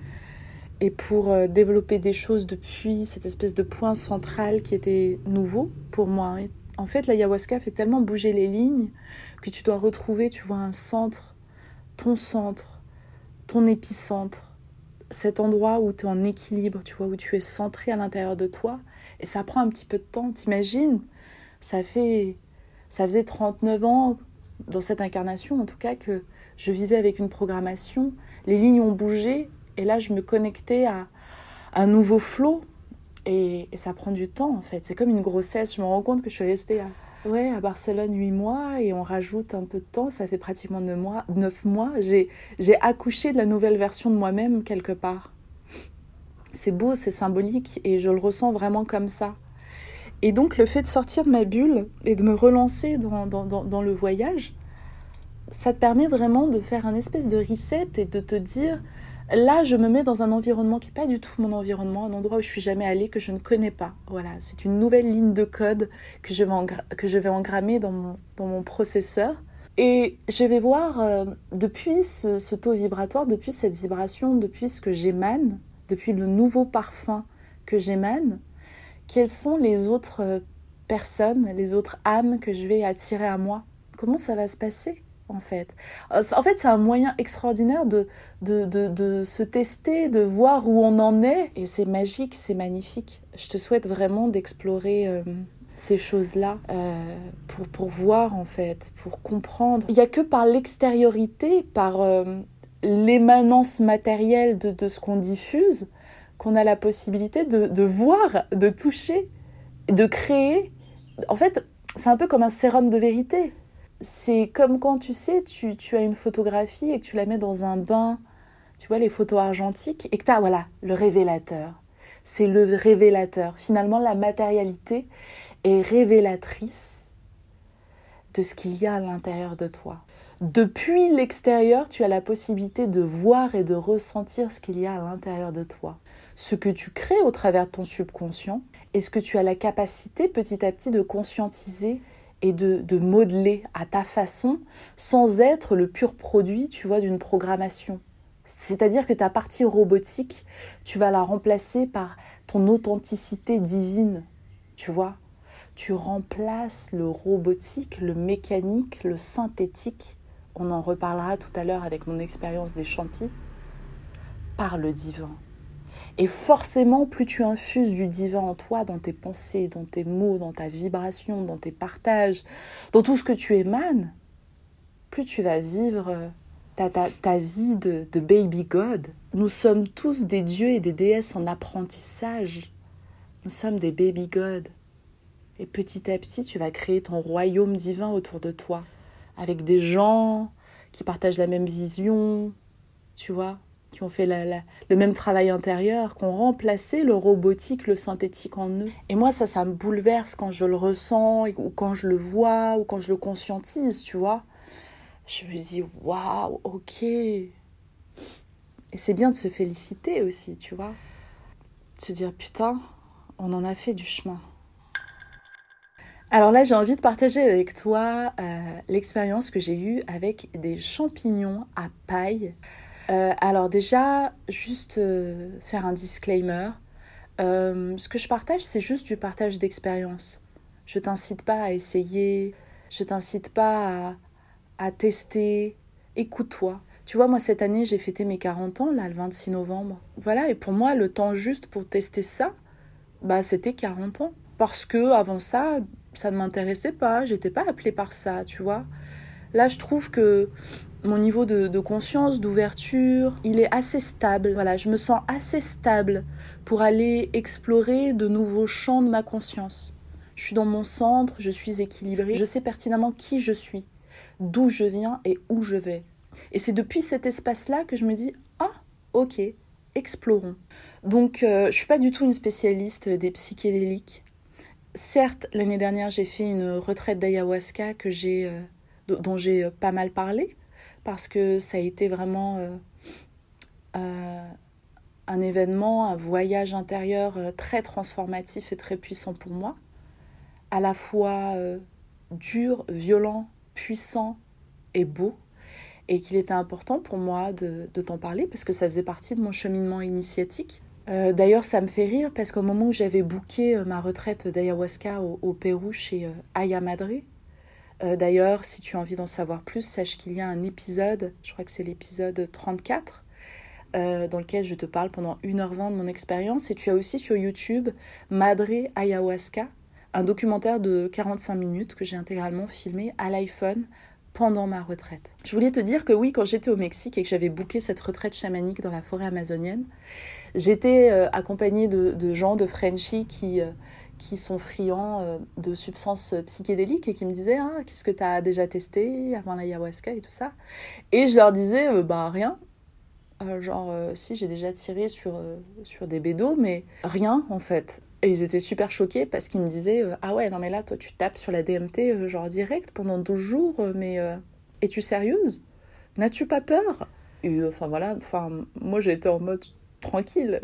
et pour euh, développer des choses depuis cette espèce de point central qui était nouveau pour moi. Et en fait, l'ayahuasca fait tellement bouger les lignes que tu dois retrouver, tu vois, un centre, ton centre, ton épicentre, cet endroit où tu es en équilibre, tu vois, où tu es centré à l'intérieur de toi. Et ça prend un petit peu de temps. T'imagines, ça fait, ça faisait trente-neuf ans, dans cette incarnation en tout cas, que je vivais avec une programmation. Les lignes ont bougé et là, je me connectais à, à un nouveau flot. Et, et ça prend du temps, en fait. C'est comme une grossesse. Je me rends compte que je suis restée à, ouais, à Barcelone huit mois et on rajoute un peu de temps. Ça fait pratiquement neuf mois. neuf mois. J'ai, j'ai accouché de la nouvelle version de moi-même quelque part. C'est beau, c'est symbolique et je le ressens vraiment comme ça. Et donc, le fait de sortir de ma bulle et de me relancer dans, dans, dans, dans le voyage, ça te permet vraiment de faire un espèce de reset et de te dire... Là, je me mets dans un environnement qui n'est pas du tout mon environnement, un endroit où je ne suis jamais allée, que je ne connais pas. Voilà, c'est une nouvelle ligne de code que je vais, engra- que je vais engrammer dans mon, dans mon processeur. Et je vais voir, euh, depuis ce, ce taux vibratoire, depuis cette vibration, depuis ce que j'émane, depuis le nouveau parfum que j'émane, quelles sont les autres personnes, les autres âmes que je vais attirer à moi. Comment ça va se passer ? En fait. en fait, c'est un moyen extraordinaire de, de, de, de se tester, de voir où on en est. Et c'est magique, c'est magnifique. Je te souhaite vraiment d'explorer euh, ces choses-là euh, pour, pour voir, en fait, pour comprendre. Il n'y a que par l'extériorité, par euh, l'émanence matérielle de, de ce qu'on diffuse, qu'on a la possibilité de, de voir, de toucher, de créer. En fait, c'est un peu comme un sérum de vérité. C'est comme quand, tu sais, tu, tu as une photographie et que tu la mets dans un bain, tu vois, les photos argentiques, et que tu as, voilà, le révélateur. C'est le révélateur. Finalement, la matérialité est révélatrice de ce qu'il y a à l'intérieur de toi. Depuis l'extérieur, tu as la possibilité de voir et de ressentir ce qu'il y a à l'intérieur de toi. Ce que tu crées au travers de ton subconscient, et ce que tu as la capacité petit à petit de conscientiser et de, de modeler à ta façon, sans être le pur produit, tu vois, d'une programmation. C'est-à-dire que ta partie robotique, tu vas la remplacer par ton authenticité divine, tu vois. Tu remplaces le robotique, le mécanique, le synthétique, on en reparlera tout à l'heure avec mon expérience des champis, par le divin. Et forcément, plus tu infuses du divin en toi, dans tes pensées, dans tes mots, dans ta vibration, dans tes partages, dans tout ce que tu émanes, plus tu vas vivre ta, ta, ta vie de, de baby God. Nous sommes tous des dieux et des déesses en apprentissage. Nous sommes des baby God. Et petit à petit, tu vas créer ton royaume divin autour de toi, avec des gens qui partagent la même vision, tu vois, qui ont fait la, la, le même travail intérieur, qui ont remplacé le robotique, le synthétique en eux. Et moi, ça, ça me bouleverse quand je le ressens, ou quand je le vois, ou quand je le conscientise, tu vois. Je me dis, waouh, ok. Et c'est bien de se féliciter aussi, tu vois. De se dire, putain, on en a fait du chemin. Alors là, j'ai envie de partager avec toi euh, l'expérience que j'ai eue avec des champignons à paille. Euh, alors déjà, juste euh, faire un disclaimer. Euh, ce que je partage, c'est juste du partage d'expérience. Je t'incite pas à essayer, je t'incite pas à, à tester. Écoute-toi. Tu vois, moi, cette année, j'ai fêté mes quarante ans, là, le vingt-six novembre. Voilà, et pour moi, le temps juste pour tester ça, bah, c'était quarante ans. Parce que avant ça, ça ne m'intéressait pas, j'étais pas appelée par ça, tu vois. Là, je trouve que mon niveau de, de conscience, d'ouverture, il est assez stable. Voilà, je me sens assez stable pour aller explorer de nouveaux champs de ma conscience. Je suis dans mon centre, je suis équilibrée, je sais pertinemment qui je suis, d'où je viens et où je vais. Et c'est depuis cet espace-là que je me dis « Ah, ok, explorons. Donc, euh, je ne suis pas du tout une spécialiste des psychédéliques. Certes, l'année dernière, j'ai fait une retraite d'ayahuasca que j'ai, euh, dont j'ai pas mal parlé, parce que ça a été vraiment euh, euh, un événement, un voyage intérieur euh, très transformatif et très puissant pour moi. À la fois euh, dur, violent, puissant et beau. Et qu'il était important pour moi de, de t'en parler parce que ça faisait partie de mon cheminement initiatique. Euh, d'ailleurs, ça me fait rire parce qu'au moment où j'avais booké euh, ma retraite d'ayahuasca au, au Pérou chez euh, Aya Madre, euh, d'ailleurs, si tu as envie d'en savoir plus, sache qu'il y a un épisode, je crois que c'est l'épisode trente-quatre, euh, dans lequel je te parle pendant une heure vingt de mon expérience. Et tu as aussi sur YouTube Madre Ayahuasca, un documentaire de quarante-cinq minutes que j'ai intégralement filmé à l'iPhone pendant ma retraite. Je voulais te dire que oui, quand j'étais au Mexique et que j'avais booké cette retraite chamanique dans la forêt amazonienne, j'étais euh, accompagnée de, de gens, de Frenchies qui, euh, qui sont friands euh, de substances psychédéliques et qui me disaient « Ah, qu'est-ce que tu as déjà testé avant l'ayahuasca et tout ça ?» Et je leur disais euh, « Bah rien. Euh, genre, euh, si, j'ai déjà tiré sur, euh, sur des bédos, mais rien en fait. » Et ils étaient super choqués parce qu'ils me disaient euh, « Ah ouais, non mais là, toi, tu tapes sur la D M T euh, genre direct pendant douze jours, euh, mais euh, es-tu sérieuse? N'as-tu pas peur ?» Et enfin voilà, enfin, moi j'étais en mode tranquille.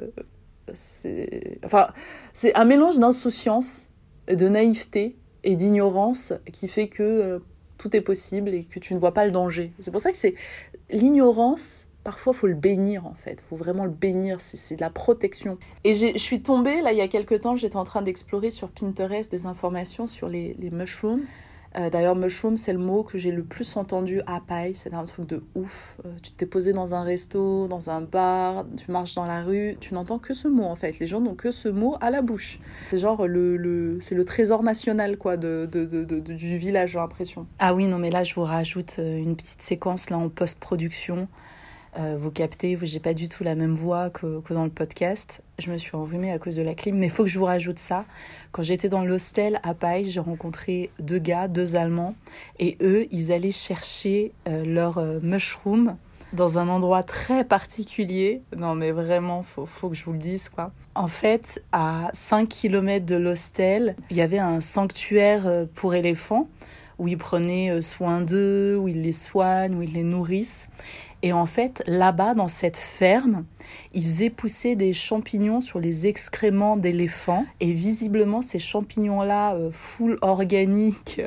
C'est, enfin, c'est un mélange d'insouciance, de naïveté et d'ignorance qui fait que euh, tout est possible et que tu ne vois pas le danger. C'est pour ça que c'est l'ignorance. Parfois, il faut le bénir, en fait. Il faut vraiment le bénir. C'est, c'est de la protection. Et j'ai, je suis tombée, là, il y a quelques temps, j'étais en train d'explorer sur Pinterest des informations sur les, les mushrooms. Euh, d'ailleurs, mushroom, c'est le mot que j'ai le plus entendu à Paille. C'est un truc de ouf. Euh, tu t'es posé dans un resto, dans un bar, tu marches dans la rue, tu n'entends que ce mot, en fait. Les gens n'ont que ce mot à la bouche. C'est genre le, le, c'est le trésor national, quoi, de, de, de, de, du village, j'ai l'impression. Ah oui, non, mais là, je vous rajoute une petite séquence, là, en post-production. Euh, vous captez, j'ai pas du tout la même voix que, que dans le podcast. Je me suis enrhumée à cause de la clim, mais il faut que je vous rajoute ça. Quand j'étais dans l'hostel à Paille, j'ai rencontré deux gars, deux Allemands, et eux, ils allaient chercher euh, leur euh, mushroom dans un endroit très particulier. Non mais vraiment, faut, faut que je vous le dise, quoi. En fait, à cinq kilomètres de l'hostel, il y avait un sanctuaire pour éléphants, où ils prenaient soin d'eux, où ils les soignent, où ils les nourrissent. Et en fait, là-bas, dans cette ferme, ils faisaient pousser des champignons sur les excréments d'éléphants. Et visiblement, ces champignons-là, euh, full organiques,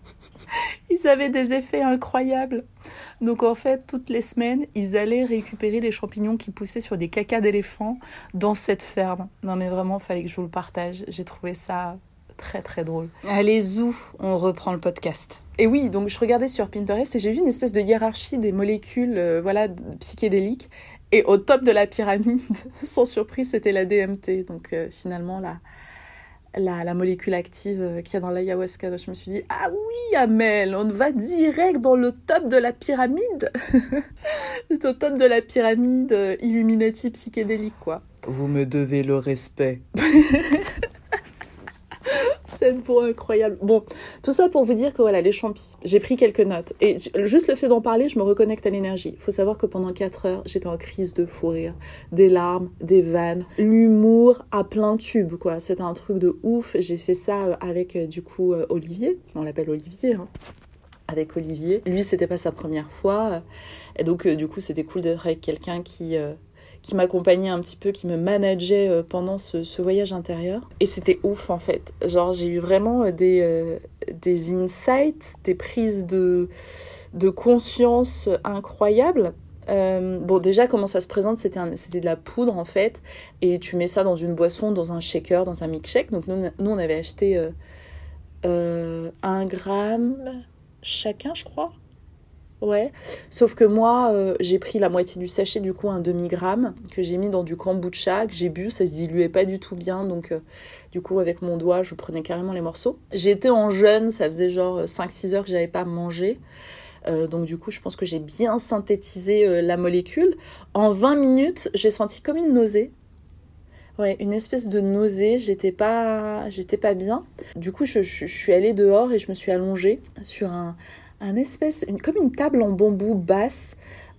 ils avaient des effets incroyables. Donc en fait, toutes les semaines, ils allaient récupérer les champignons qui poussaient sur des cacas d'éléphants dans cette ferme. Non mais vraiment, il fallait que je vous le partage. J'ai trouvé ça très très drôle. Allez, zou, on reprend le podcast. Et oui, donc je regardais sur Pinterest et j'ai vu une espèce de hiérarchie des molécules euh, voilà, psychédéliques. Et au top de la pyramide, sans surprise, c'était la D M T. Donc euh, finalement, la, la, la molécule active euh, qu'il y a dans l'ayahuasca. Donc, je me suis dit, ah oui, Amel, on va direct dans le top de la pyramide. C'est au top de la pyramide euh, Illuminati psychédélique, quoi. Vous me devez le respect. Scène pour incroyable. Bon, tout ça pour vous dire que voilà, les champis, j'ai pris quelques notes. Et juste le fait d'en parler, je me reconnecte à l'énergie. Il faut savoir que pendant quatre heures, j'étais en crise de fou rire. Des larmes, des vannes, l'humour à plein tube, quoi. C'était un truc de ouf. J'ai fait ça avec, du coup, Olivier. On l'appelle Olivier, hein. Avec Olivier. Lui, c'était pas sa première fois. Et donc, du coup, c'était cool d'être avec quelqu'un qui... Euh, qui m'accompagnait un petit peu, qui me manageait pendant ce, ce voyage intérieur. Et c'était ouf, en fait. Genre, j'ai eu vraiment des, euh, des insights, des prises de, de conscience incroyables. Euh, bon, déjà, comment ça se présente, c'était, un, c'était de la poudre, en fait. Et tu mets ça dans une boisson, dans un shaker, dans un milkshake. Donc, nous, nous on avait acheté euh, euh, un gramme chacun, je crois. Ouais, sauf que moi, euh, j'ai pris la moitié du sachet, du coup un demi-gramme, que j'ai mis dans du kombucha, que j'ai bu, ça se diluait pas du tout bien, donc euh, du coup avec mon doigt, je prenais carrément les morceaux. J'étais en jeûne, ça faisait genre cinq six heures que j'avais pas mangé, euh, donc du coup je pense que j'ai bien synthétisé euh, la molécule. En vingt minutes, j'ai senti comme une nausée. Ouais, une espèce de nausée, j'étais pas, j'étais pas bien. Du coup, je, je, je suis allée dehors et je me suis allongée sur un... un espèce, une, comme une table en bambou basse,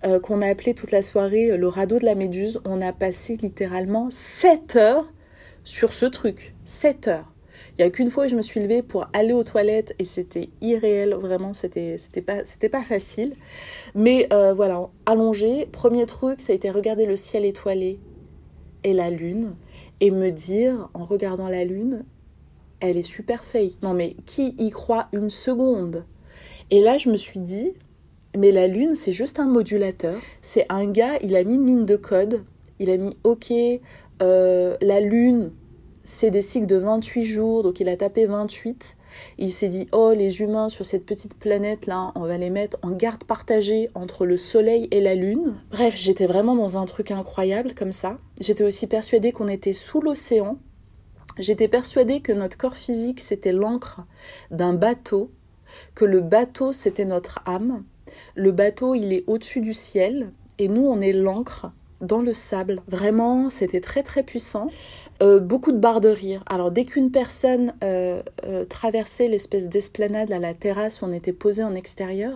euh, qu'on a appelé toute la soirée le radeau de la Méduse. On a passé littéralement sept heures sur ce truc. sept heures. Il n'y a qu'une fois où je me suis levée pour aller aux toilettes et c'était irréel, vraiment, c'était, c'était, pas, c'était pas facile. Mais euh, voilà, allongée, premier truc, ça a été regarder le ciel étoilé et la lune et me dire, en regardant la lune, elle est super fake. Non mais qui y croit une seconde ? Et là, je me suis dit, mais la lune, c'est juste un modulateur. C'est un gars, il a mis une ligne de code, il a mis « Ok, euh, la lune... » c'est des cycles de vingt-huit jours, donc il a tapé vingt-huit. Il s'est dit, oh, les humains sur cette petite planète-là, on va les mettre en garde partagée entre le soleil et la lune. Bref, j'étais vraiment dans un truc incroyable comme ça. J'étais aussi persuadée qu'on était sous l'océan. J'étais persuadée que notre corps physique, c'était l'encre d'un bateau, que le bateau, c'était notre âme. Le bateau, il est au-dessus du ciel, et nous, on est l'encre dans le sable. Vraiment, c'était très très puissant. Euh, beaucoup de barres de rire. Alors dès qu'une personne euh, euh, traversait l'espèce d'esplanade à la terrasse où on était posé en extérieur,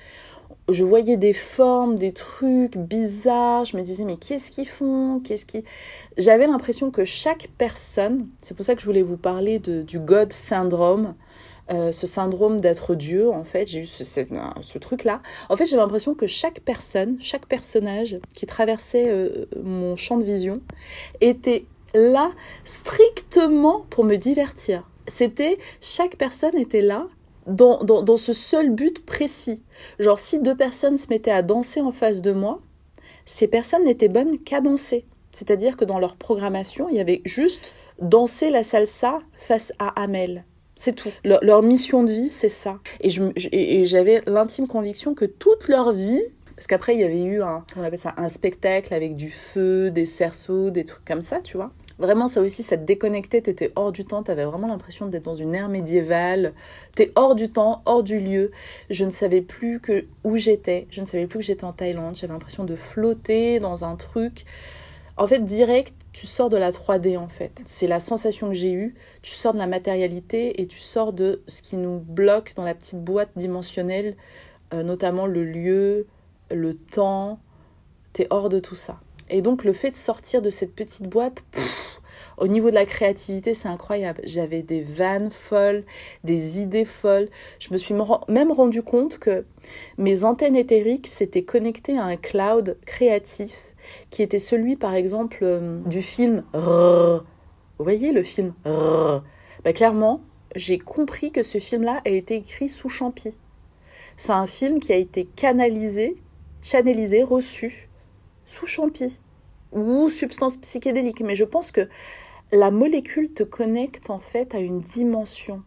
je voyais des formes, des trucs bizarres. Je me disais mais qu'est-ce qu'ils font ? Qu'est-ce qu'ils... J'avais l'impression que chaque personne, c'est pour ça que je voulais vous parler de, du God Syndrome, euh, ce syndrome d'être Dieu, en fait, j'ai eu ce, ce, ce truc-là. En fait, j'avais l'impression que chaque personne, chaque personnage qui traversait euh, mon champ de vision était là strictement pour me divertir. C'était, chaque personne était là dans, dans, dans ce seul but précis. Genre, si deux personnes se mettaient à danser en face de moi, ces personnes n'étaient bonnes qu'à danser. C'est-à-dire que dans leur programmation, il y avait juste danser la salsa face à Amel. C'est tout. Leur, leur mission de vie, c'est ça. Et, je, et, et j'avais l'intime conviction que toute leur vie, parce qu'après, il y avait eu un, on appelle ça, un spectacle avec du feu, des cerceaux, des trucs comme ça, tu vois. Vraiment, ça aussi, ça te déconnectait, t'étais hors du temps, t'avais vraiment l'impression d'être dans une ère médiévale. T'es hors du temps, hors du lieu. Je ne savais plus que où j'étais. Je ne savais plus que j'étais en Thaïlande. J'avais l'impression de flotter dans un truc. En fait, direct, tu sors de la trois D, en fait. C'est la sensation que j'ai eue. Tu sors de la matérialité et tu sors de ce qui nous bloque dans la petite boîte dimensionnelle, euh, notamment le lieu, le temps, t'es hors de tout ça. Et donc le fait de sortir de cette petite boîte, pff, au niveau de la créativité, c'est incroyable. J'avais des vannes folles, des idées folles. Je me suis même rendu compte que mes antennes éthériques s'étaient connectées à un cloud créatif qui était celui, par exemple, euh, du film Rrr. Vous voyez le film Rrr. Ben, clairement, j'ai compris que ce film-là a été écrit sous champi. C'est un film qui a été canalisé, channelisé, reçu sous champi ou substance psychédélique. Mais je pense que la molécule te connecte en fait à une dimension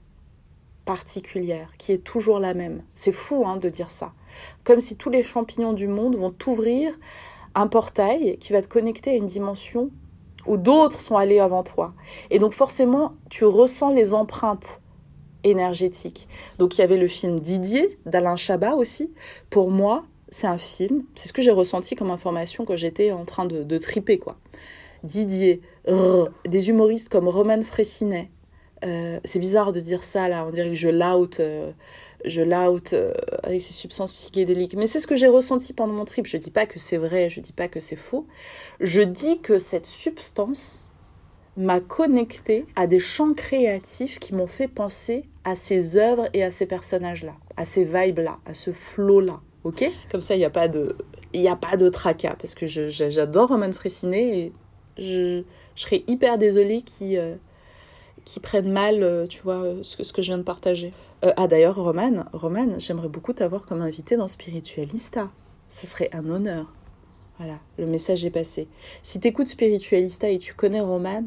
particulière qui est toujours la même. C'est fou hein, de dire ça. Comme si tous les champignons du monde vont t'ouvrir un portail qui va te connecter à une dimension où d'autres sont allés avant toi. Et donc forcément, tu ressens les empreintes énergétiques. Donc il y avait le film Didier d'Alain Chabat aussi. Pour moi, c'est un film, c'est ce que j'ai ressenti comme information quand j'étais en train de, de triper, quoi. Didier, rrr, des humoristes comme Roman Fressinet. Euh, c'est bizarre de dire ça, là, on dirait que je l'out, euh, je l'out euh, avec ces substances psychédéliques. Mais c'est ce que j'ai ressenti pendant mon trip. Je dis pas que c'est vrai, je dis pas que c'est faux. Je dis que cette substance m'a connectée à des champs créatifs qui m'ont fait penser à ces œuvres et à ces personnages-là, à ces vibes-là, à ce flow-là. Ok ? Comme ça, il n'y a pas de, il n'y a pas de tracas, parce que je, je, j'adore Roman Fressinet et je, je serais hyper désolée qu'ils, euh, qu'ils prennent mal, euh, tu vois, ce que, ce que je viens de partager. Euh, ah d'ailleurs, Roman, Roman, j'aimerais beaucoup t'avoir comme invité dans Spiritualista. Ce serait un honneur. Voilà, le message est passé. Si t'écoutes Spiritualista et tu connais Roman,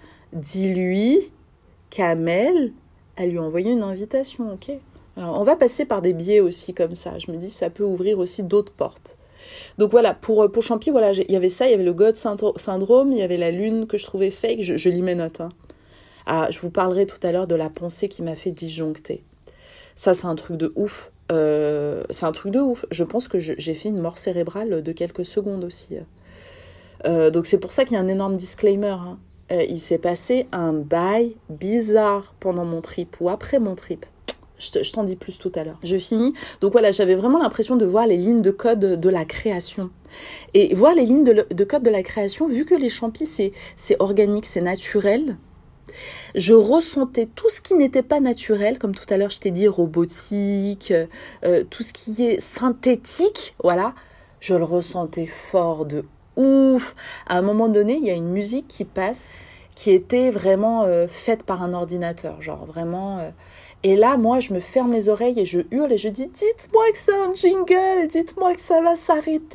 dis-lui qu'Amel, elle lui a envoyé une invitation, ok ? Alors, on va passer par des biais aussi comme ça. Je me dis, ça peut ouvrir aussi d'autres portes. Donc voilà, pour, pour Champi, voilà, il y avait ça, il y avait le God Syndrome, il y avait la lune que je trouvais fake. Je, je lis mes notes. Hein. Ah, je vous parlerai tout à l'heure de la pensée qui m'a fait disjoncter. Ça, c'est un truc de ouf. Euh, c'est un truc de ouf. Je pense que je, j'ai fait une mort cérébrale de quelques secondes aussi. Euh, donc c'est pour ça qu'il y a un énorme disclaimer. Hein. Euh, il s'est passé un bail bizarre pendant mon trip ou après mon trip. Je, je t'en dis plus tout à l'heure. Je finis. Donc voilà, j'avais vraiment l'impression de voir les lignes de code de la création. Et voir les lignes de, de code de la création, vu que les champis, c'est, c'est organique, c'est naturel, je ressentais tout ce qui n'était pas naturel, comme tout à l'heure je t'ai dit, robotique, euh, tout ce qui est synthétique, voilà, je le ressentais fort de ouf. À un moment donné, il y a une musique qui passe, qui était vraiment euh, faite par un ordinateur, genre vraiment... Euh, et là, moi, je me ferme les oreilles et je hurle et je dis « Dites-moi que c'est un jingle, dites-moi que ça va s'arrêter !»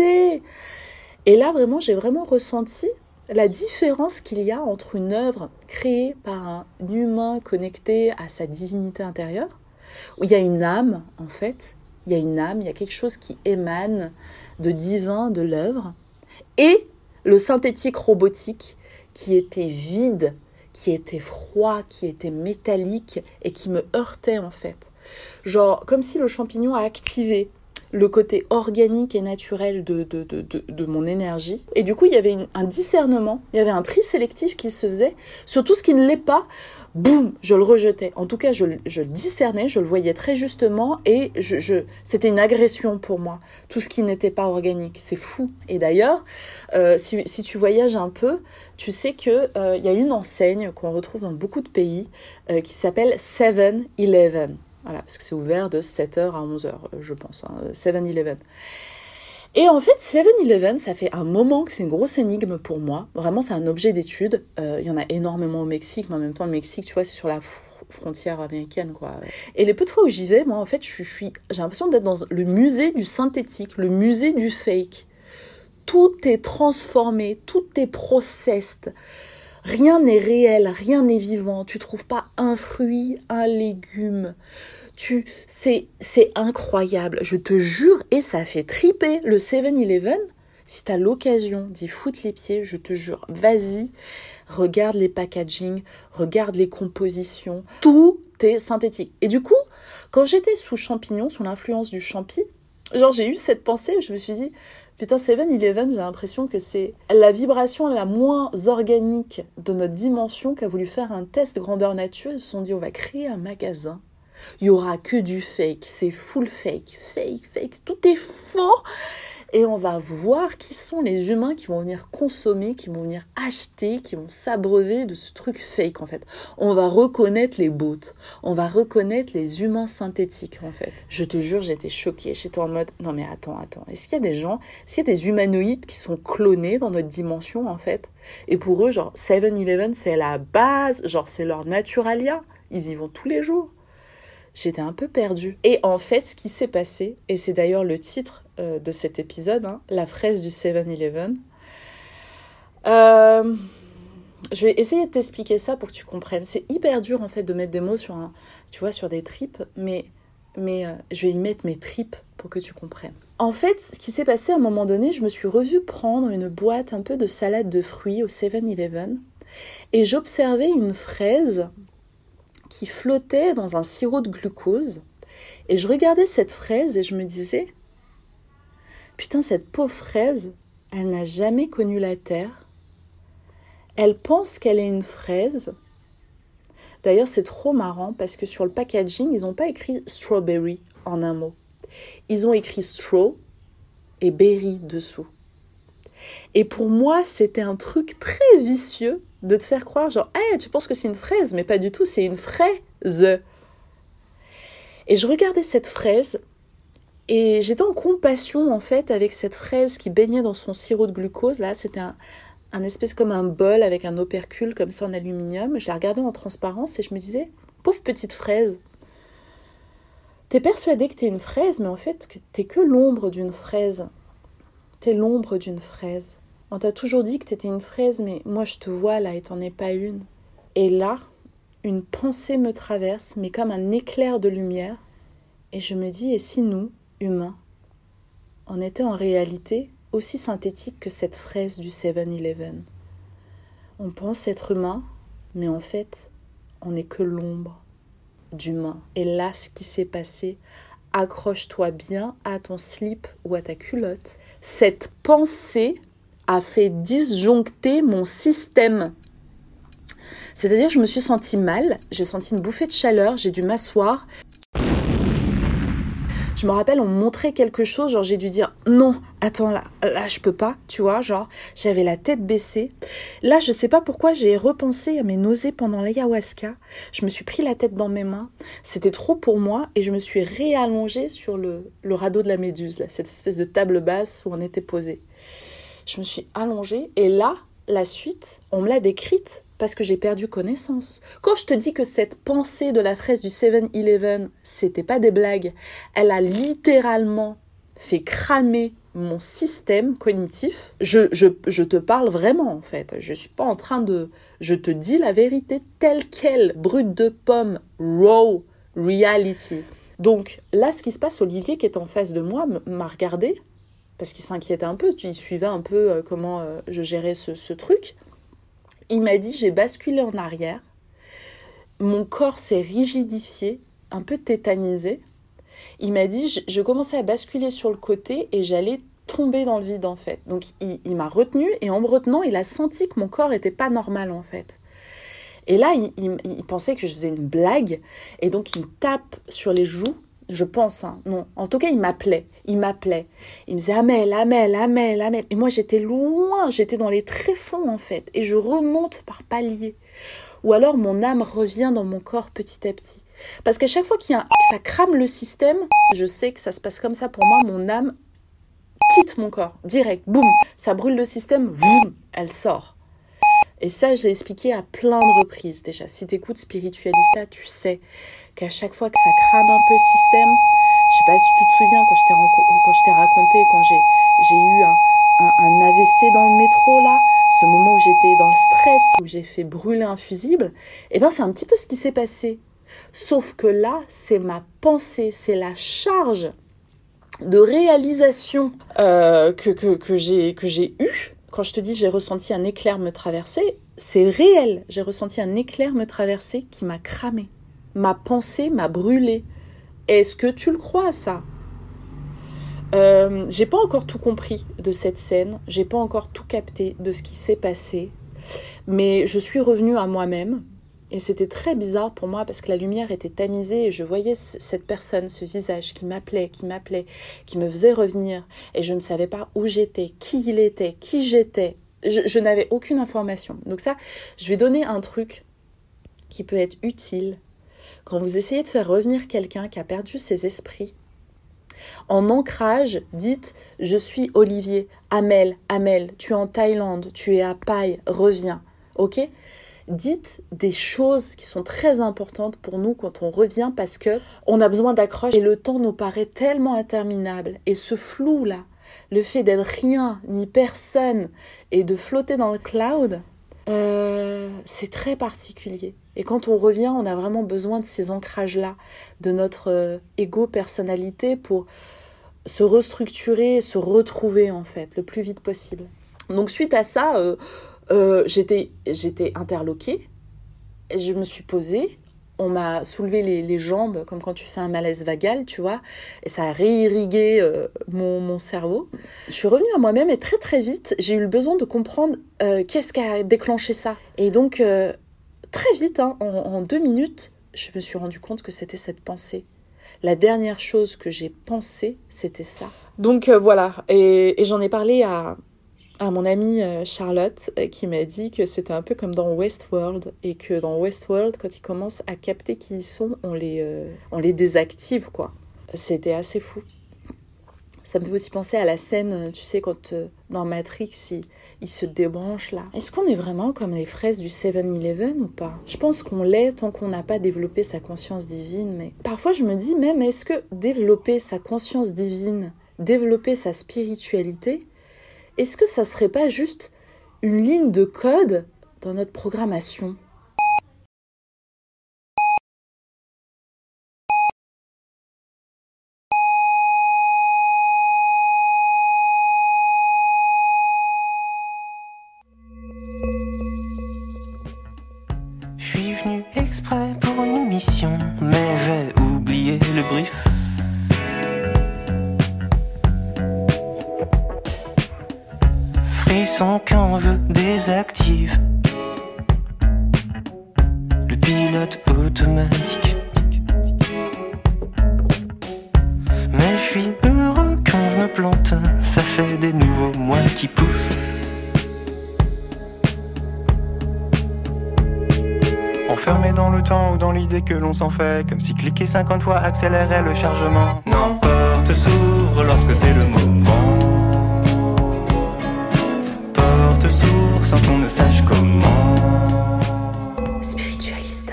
Et là, vraiment, j'ai vraiment ressenti la différence qu'il y a entre une œuvre créée par un humain connecté à sa divinité intérieure, où il y a une âme, en fait, il y a une âme, il y a quelque chose qui émane de divin de l'œuvre, et le synthétique robotique qui était vide, qui était froid, qui était métallique et qui me heurtait en fait. Genre, comme si le champignon a activé le côté organique et naturel de, de, de, de, de mon énergie. Et du coup, il y avait une, un discernement, il y avait un tri sélectif qui se faisait sur tout ce qui ne l'est pas. Boum, je le rejetais. En tout cas, je, je le discernais, je le voyais très justement et je, je, c'était une agression pour moi. Tout ce qui n'était pas organique, c'est fou. Et d'ailleurs, euh, si, si tu voyages un peu, tu sais qu'il euh, y a une enseigne qu'on retrouve dans beaucoup de pays euh, qui s'appelle seven eleven. Voilà, parce que c'est ouvert de sept heures à onze heures, je pense, hein, seven eleven. Et en fait, seven eleven, ça fait un moment que c'est une grosse énigme pour moi. Vraiment, c'est un objet d'étude. Euh, il y en a énormément au Mexique, mais en même temps, le Mexique, tu vois, c'est sur la frontière américaine, quoi. Et les peu de fois où j'y vais, moi, en fait, je suis, j'ai l'impression d'être dans le musée du synthétique, le musée du fake. Tout est transformé, tout est processed. Rien n'est réel, rien n'est vivant. Tu trouves pas un fruit, un légume. Tu, c'est, c'est incroyable. Je te jure, et ça fait triper le seven eleven. Si tu as l'occasion d'y foutre les pieds, je te jure, vas-y, regarde les packaging, regarde les compositions. Tout est synthétique. Et du coup, quand j'étais sous champignon, sous l'influence du champi, genre j'ai eu cette pensée où je me suis dit... Putain, seven eleven, j'ai l'impression que c'est la vibration la moins organique de notre dimension qu'a voulu faire un test grandeur nature. Ils se sont dit, on va créer un magasin. Il n'y aura que du fake. C'est full fake. Fake, fake. Tout est faux. Et on va voir qui sont les humains qui vont venir consommer, qui vont venir acheter, qui vont s'abreuver de ce truc fake, en fait. On va reconnaître les bots. On va reconnaître les humains synthétiques, en fait. Je te jure, j'étais choquée. J'étais en mode, non mais attends, attends. Est-ce qu'il y a des gens, est-ce qu'il y a des humanoïdes qui sont clonés dans notre dimension, en fait? Et pour eux, genre, seven eleven, c'est la base. Genre, c'est leur naturalia. Ils y vont tous les jours. J'étais un peu perdue. Et en fait, ce qui s'est passé, et c'est d'ailleurs le titre euh, de cet épisode, hein, la fraise du seven eleven, euh, je vais essayer de t'expliquer ça pour que tu comprennes. C'est hyper dur, en fait, de mettre des mots sur, un, tu vois, sur des tripes, mais, mais euh, je vais y mettre mes tripes pour que tu comprennes. En fait, ce qui s'est passé à un moment donné, je me suis revue prendre une boîte un peu de salade de fruits au seven eleven et j'observais une fraise qui flottait dans un sirop de glucose. Et je regardais cette fraise et je me disais, putain, cette pauvre fraise, elle n'a jamais connu la terre. Elle pense qu'elle est une fraise. D'ailleurs, c'est trop marrant parce que sur le packaging, ils n'ont pas écrit strawberry en un mot. Ils ont écrit straw et berry dessous. Et pour moi, c'était un truc très vicieux de te faire croire, genre, hey, tu penses que c'est une fraise, mais pas du tout, c'est une fraise. Et je regardais cette fraise, et j'étais en compassion, en fait, avec cette fraise qui baignait dans son sirop de glucose. Là, c'était un, un espèce comme un bol avec un opercule, comme ça, en aluminium. Je la regardais en transparence, et je me disais, pauvre petite fraise, t'es persuadée que t'es une fraise, mais en fait, que t'es que l'ombre d'une fraise. T'es l'ombre d'une fraise. On t'a toujours dit que t'étais une fraise, mais moi je te vois là et t'en es pas une. Et là, une pensée me traverse, mais comme un éclair de lumière. Et je me dis, et si nous, humains, on était en réalité aussi synthétiques que cette fraise du seven eleven? On pense être humain, mais en fait, on n'est que l'ombre d'humain. Et là, ce qui s'est passé, accroche-toi bien à ton slip ou à ta culotte. Cette pensée a fait disjoncter mon système. C'est-à-dire, je me suis sentie mal, j'ai senti une bouffée de chaleur, j'ai dû m'asseoir. Je me rappelle, on me montrait quelque chose, genre j'ai dû dire non, attends là, là je peux pas, tu vois, genre j'avais la tête baissée. Là, je sais pas pourquoi j'ai repensé à mes nausées pendant l'ayahuasca. Je me suis pris la tête dans mes mains, c'était trop pour moi et je me suis réallongée sur le, le radeau de la Méduse, là, cette espèce de table basse où on était posé. Je me suis allongée et là, la suite, on me l'a décrite. Parce que j'ai perdu connaissance. Quand je te dis que cette pensée de la fraise du seven eleven, c'était pas des blagues, elle a littéralement fait cramer mon système cognitif. Je, je, je te parle vraiment, en fait. Je suis pas en train de... Je te dis la vérité telle qu'elle, brute de pomme, raw reality. Donc là, ce qui se passe, Olivier, qui est en face de moi, m'a regardé, parce qu'il s'inquiétait un peu, il suivait un peu euh, comment euh, je gérais ce, ce truc. Il m'a dit, j'ai basculé en arrière, mon corps s'est rigidifié, un peu tétanisé. Il m'a dit, je, je commençais à basculer sur le côté et j'allais tomber dans le vide en fait. Donc il, il m'a retenue et en me retenant, il a senti que mon corps n'était pas normal en fait. Et là, il, il, il pensait que je faisais une blague et donc il me tape sur les joues. Je pense, hein, non. En tout cas, il m'appelait, il m'appelait. Il me disait « Amel, Amel, Amel, Amel ». Et moi, j'étais loin, j'étais dans les tréfonds, en fait. Et je remonte par paliers. Ou alors, mon âme revient dans mon corps petit à petit. Parce qu'à chaque fois qu'il y a un... que ça crame le système, je sais que ça se passe comme ça pour moi, mon âme quitte mon corps, direct, boum. Ça brûle le système, boum, elle sort. Et ça, je l'ai expliqué à plein de reprises déjà. Si tu écoutes Spiritualista, tu sais qu'à chaque fois que ça crame un peu le système, je sais pas si tu te souviens quand je t'ai, renco- quand je t'ai raconté, quand j'ai, j'ai eu un, un, un A V C dans le métro, là, ce moment où j'étais dans le stress, où j'ai fait brûler un fusible, eh ben c'est un petit peu ce qui s'est passé. Sauf que là, c'est ma pensée, c'est la charge de réalisation euh, que, que, que, j'ai, que j'ai eue. Quand je te dis j'ai ressenti un éclair me traverser, c'est réel. J'ai ressenti un éclair me traverser qui m'a cramé. Ma pensée m'a brûlé. Est-ce que tu le crois, ça ? euh, J'ai pas encore tout compris de cette scène. J'ai pas encore tout capté de ce qui s'est passé. Mais je suis revenue à moi-même. Et c'était très bizarre pour moi parce que la lumière était tamisée et je voyais cette personne, ce visage qui m'appelait, qui m'appelait, qui me faisait revenir. Et je ne savais pas où j'étais, qui il était, qui j'étais. Je, je n'avais aucune information. Donc ça, je vais donner un truc qui peut être utile quand vous essayez de faire revenir quelqu'un qui a perdu ses esprits. En ancrage, dites « Je suis Olivier, Amel, Amel, tu es en Thaïlande, tu es à Pai, reviens. » Ok ? Dites des choses qui sont très importantes pour nous quand on revient parce que on a besoin d'accroche et le temps nous paraît tellement interminable. Et ce flou-là, le fait d'être rien ni personne et de flotter dans le cloud, euh, c'est très particulier. Et quand on revient, on a vraiment besoin de ces ancrages-là, de notre euh, ego-personnalité pour se restructurer, se retrouver en fait, le plus vite possible. Donc suite à ça... Euh, Euh, j'étais, j'étais interloquée, je me suis posée, on m'a soulevé les, les jambes comme quand tu fais un malaise vagal, tu vois, et ça a réirrigué euh, mon, mon cerveau. Je suis revenue à moi-même et très très vite, j'ai eu le besoin de comprendre euh, qu'est-ce qui a déclenché ça. Et donc, euh, très vite, hein, en, en deux minutes, je me suis rendu compte que c'était cette pensée. La dernière chose que j'ai pensée, c'était ça. Donc euh, voilà, et, et j'en ai parlé à... à mon amie Charlotte qui m'a dit que c'était un peu comme dans Westworld et que dans Westworld, quand ils commencent à capter qui ils sont, on les, euh, on les désactive, quoi. C'était assez fou. Ça me fait aussi penser à la scène, tu sais, quand euh, dans Matrix, ils, ils se débranchent là. Est-ce qu'on est vraiment comme les fraises du seven eleven ou pas ? Je pense qu'on l'est tant qu'on n'a pas développé sa conscience divine, mais parfois je me dis même, est-ce que développer sa conscience divine, développer sa spiritualité, est-ce que ça serait pas juste une ligne de code dans notre programmation ? Je suis venu exprès pour une mission, mais j'ai oublié le brief. Frisson quand je désactive le pilote automatique. Mais plantain, ça fait des nouveaux mois qui poussent. Enfermé dans le temps ou dans l'idée que l'on s'en fait, comme si cliquer cinquante fois accélérait le chargement. Non, porte s'ouvre lorsque c'est le moment. Porte s'ouvre sans qu'on ne sache comment. Spiritualista.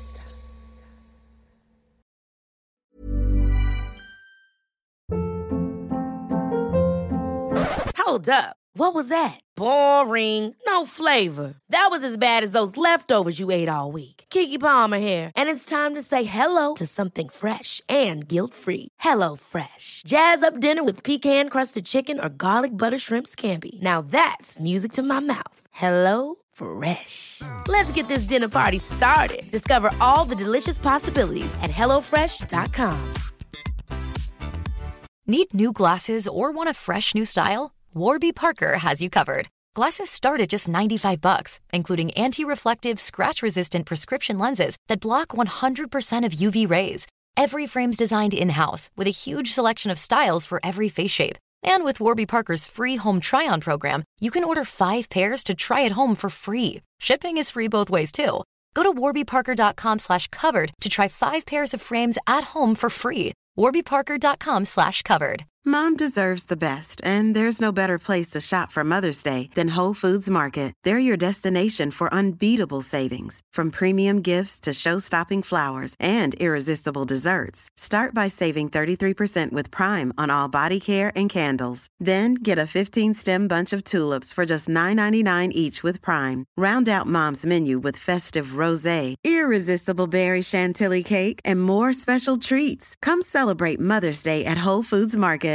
Hold up. What was that? Boring. No flavor. That was as bad as those leftovers you ate all week. Keke Palmer here, and it's time to say hello to something fresh and guilt-free. Hello Fresh. Jazz up dinner with pecan-crusted chicken or garlic butter shrimp scampi. Now that's music to my mouth. Hello Fresh. Let's get this dinner party started. Discover all the delicious possibilities at hello fresh dot com. Need new glasses or want a fresh new style? Warby Parker has you covered. Glasses start at just ninety-five bucks, including anti-reflective, scratch-resistant prescription lenses that block one hundred percent of U V rays. Every frame's designed in-house with a huge selection of styles for every face shape. And with Warby Parker's free home try-on program, you can order five pairs to try at home for free. Shipping is free both ways, too. Go to warbyparker.com slash covered to try five pairs of frames at home for free. warbyparker.com slash covered. Mom deserves the best, and there's no better place to shop for Mother's Day than Whole Foods Market. They're your destination for unbeatable savings, from premium gifts to show-stopping flowers and irresistible desserts. Start by saving thirty-three percent with Prime on all body care and candles. Then get a fifteen-stem bunch of tulips for just nine ninety-nine each with Prime. Round out Mom's menu with festive rosé, irresistible berry chantilly cake, and more special treats. Come celebrate Mother's Day at Whole Foods Market.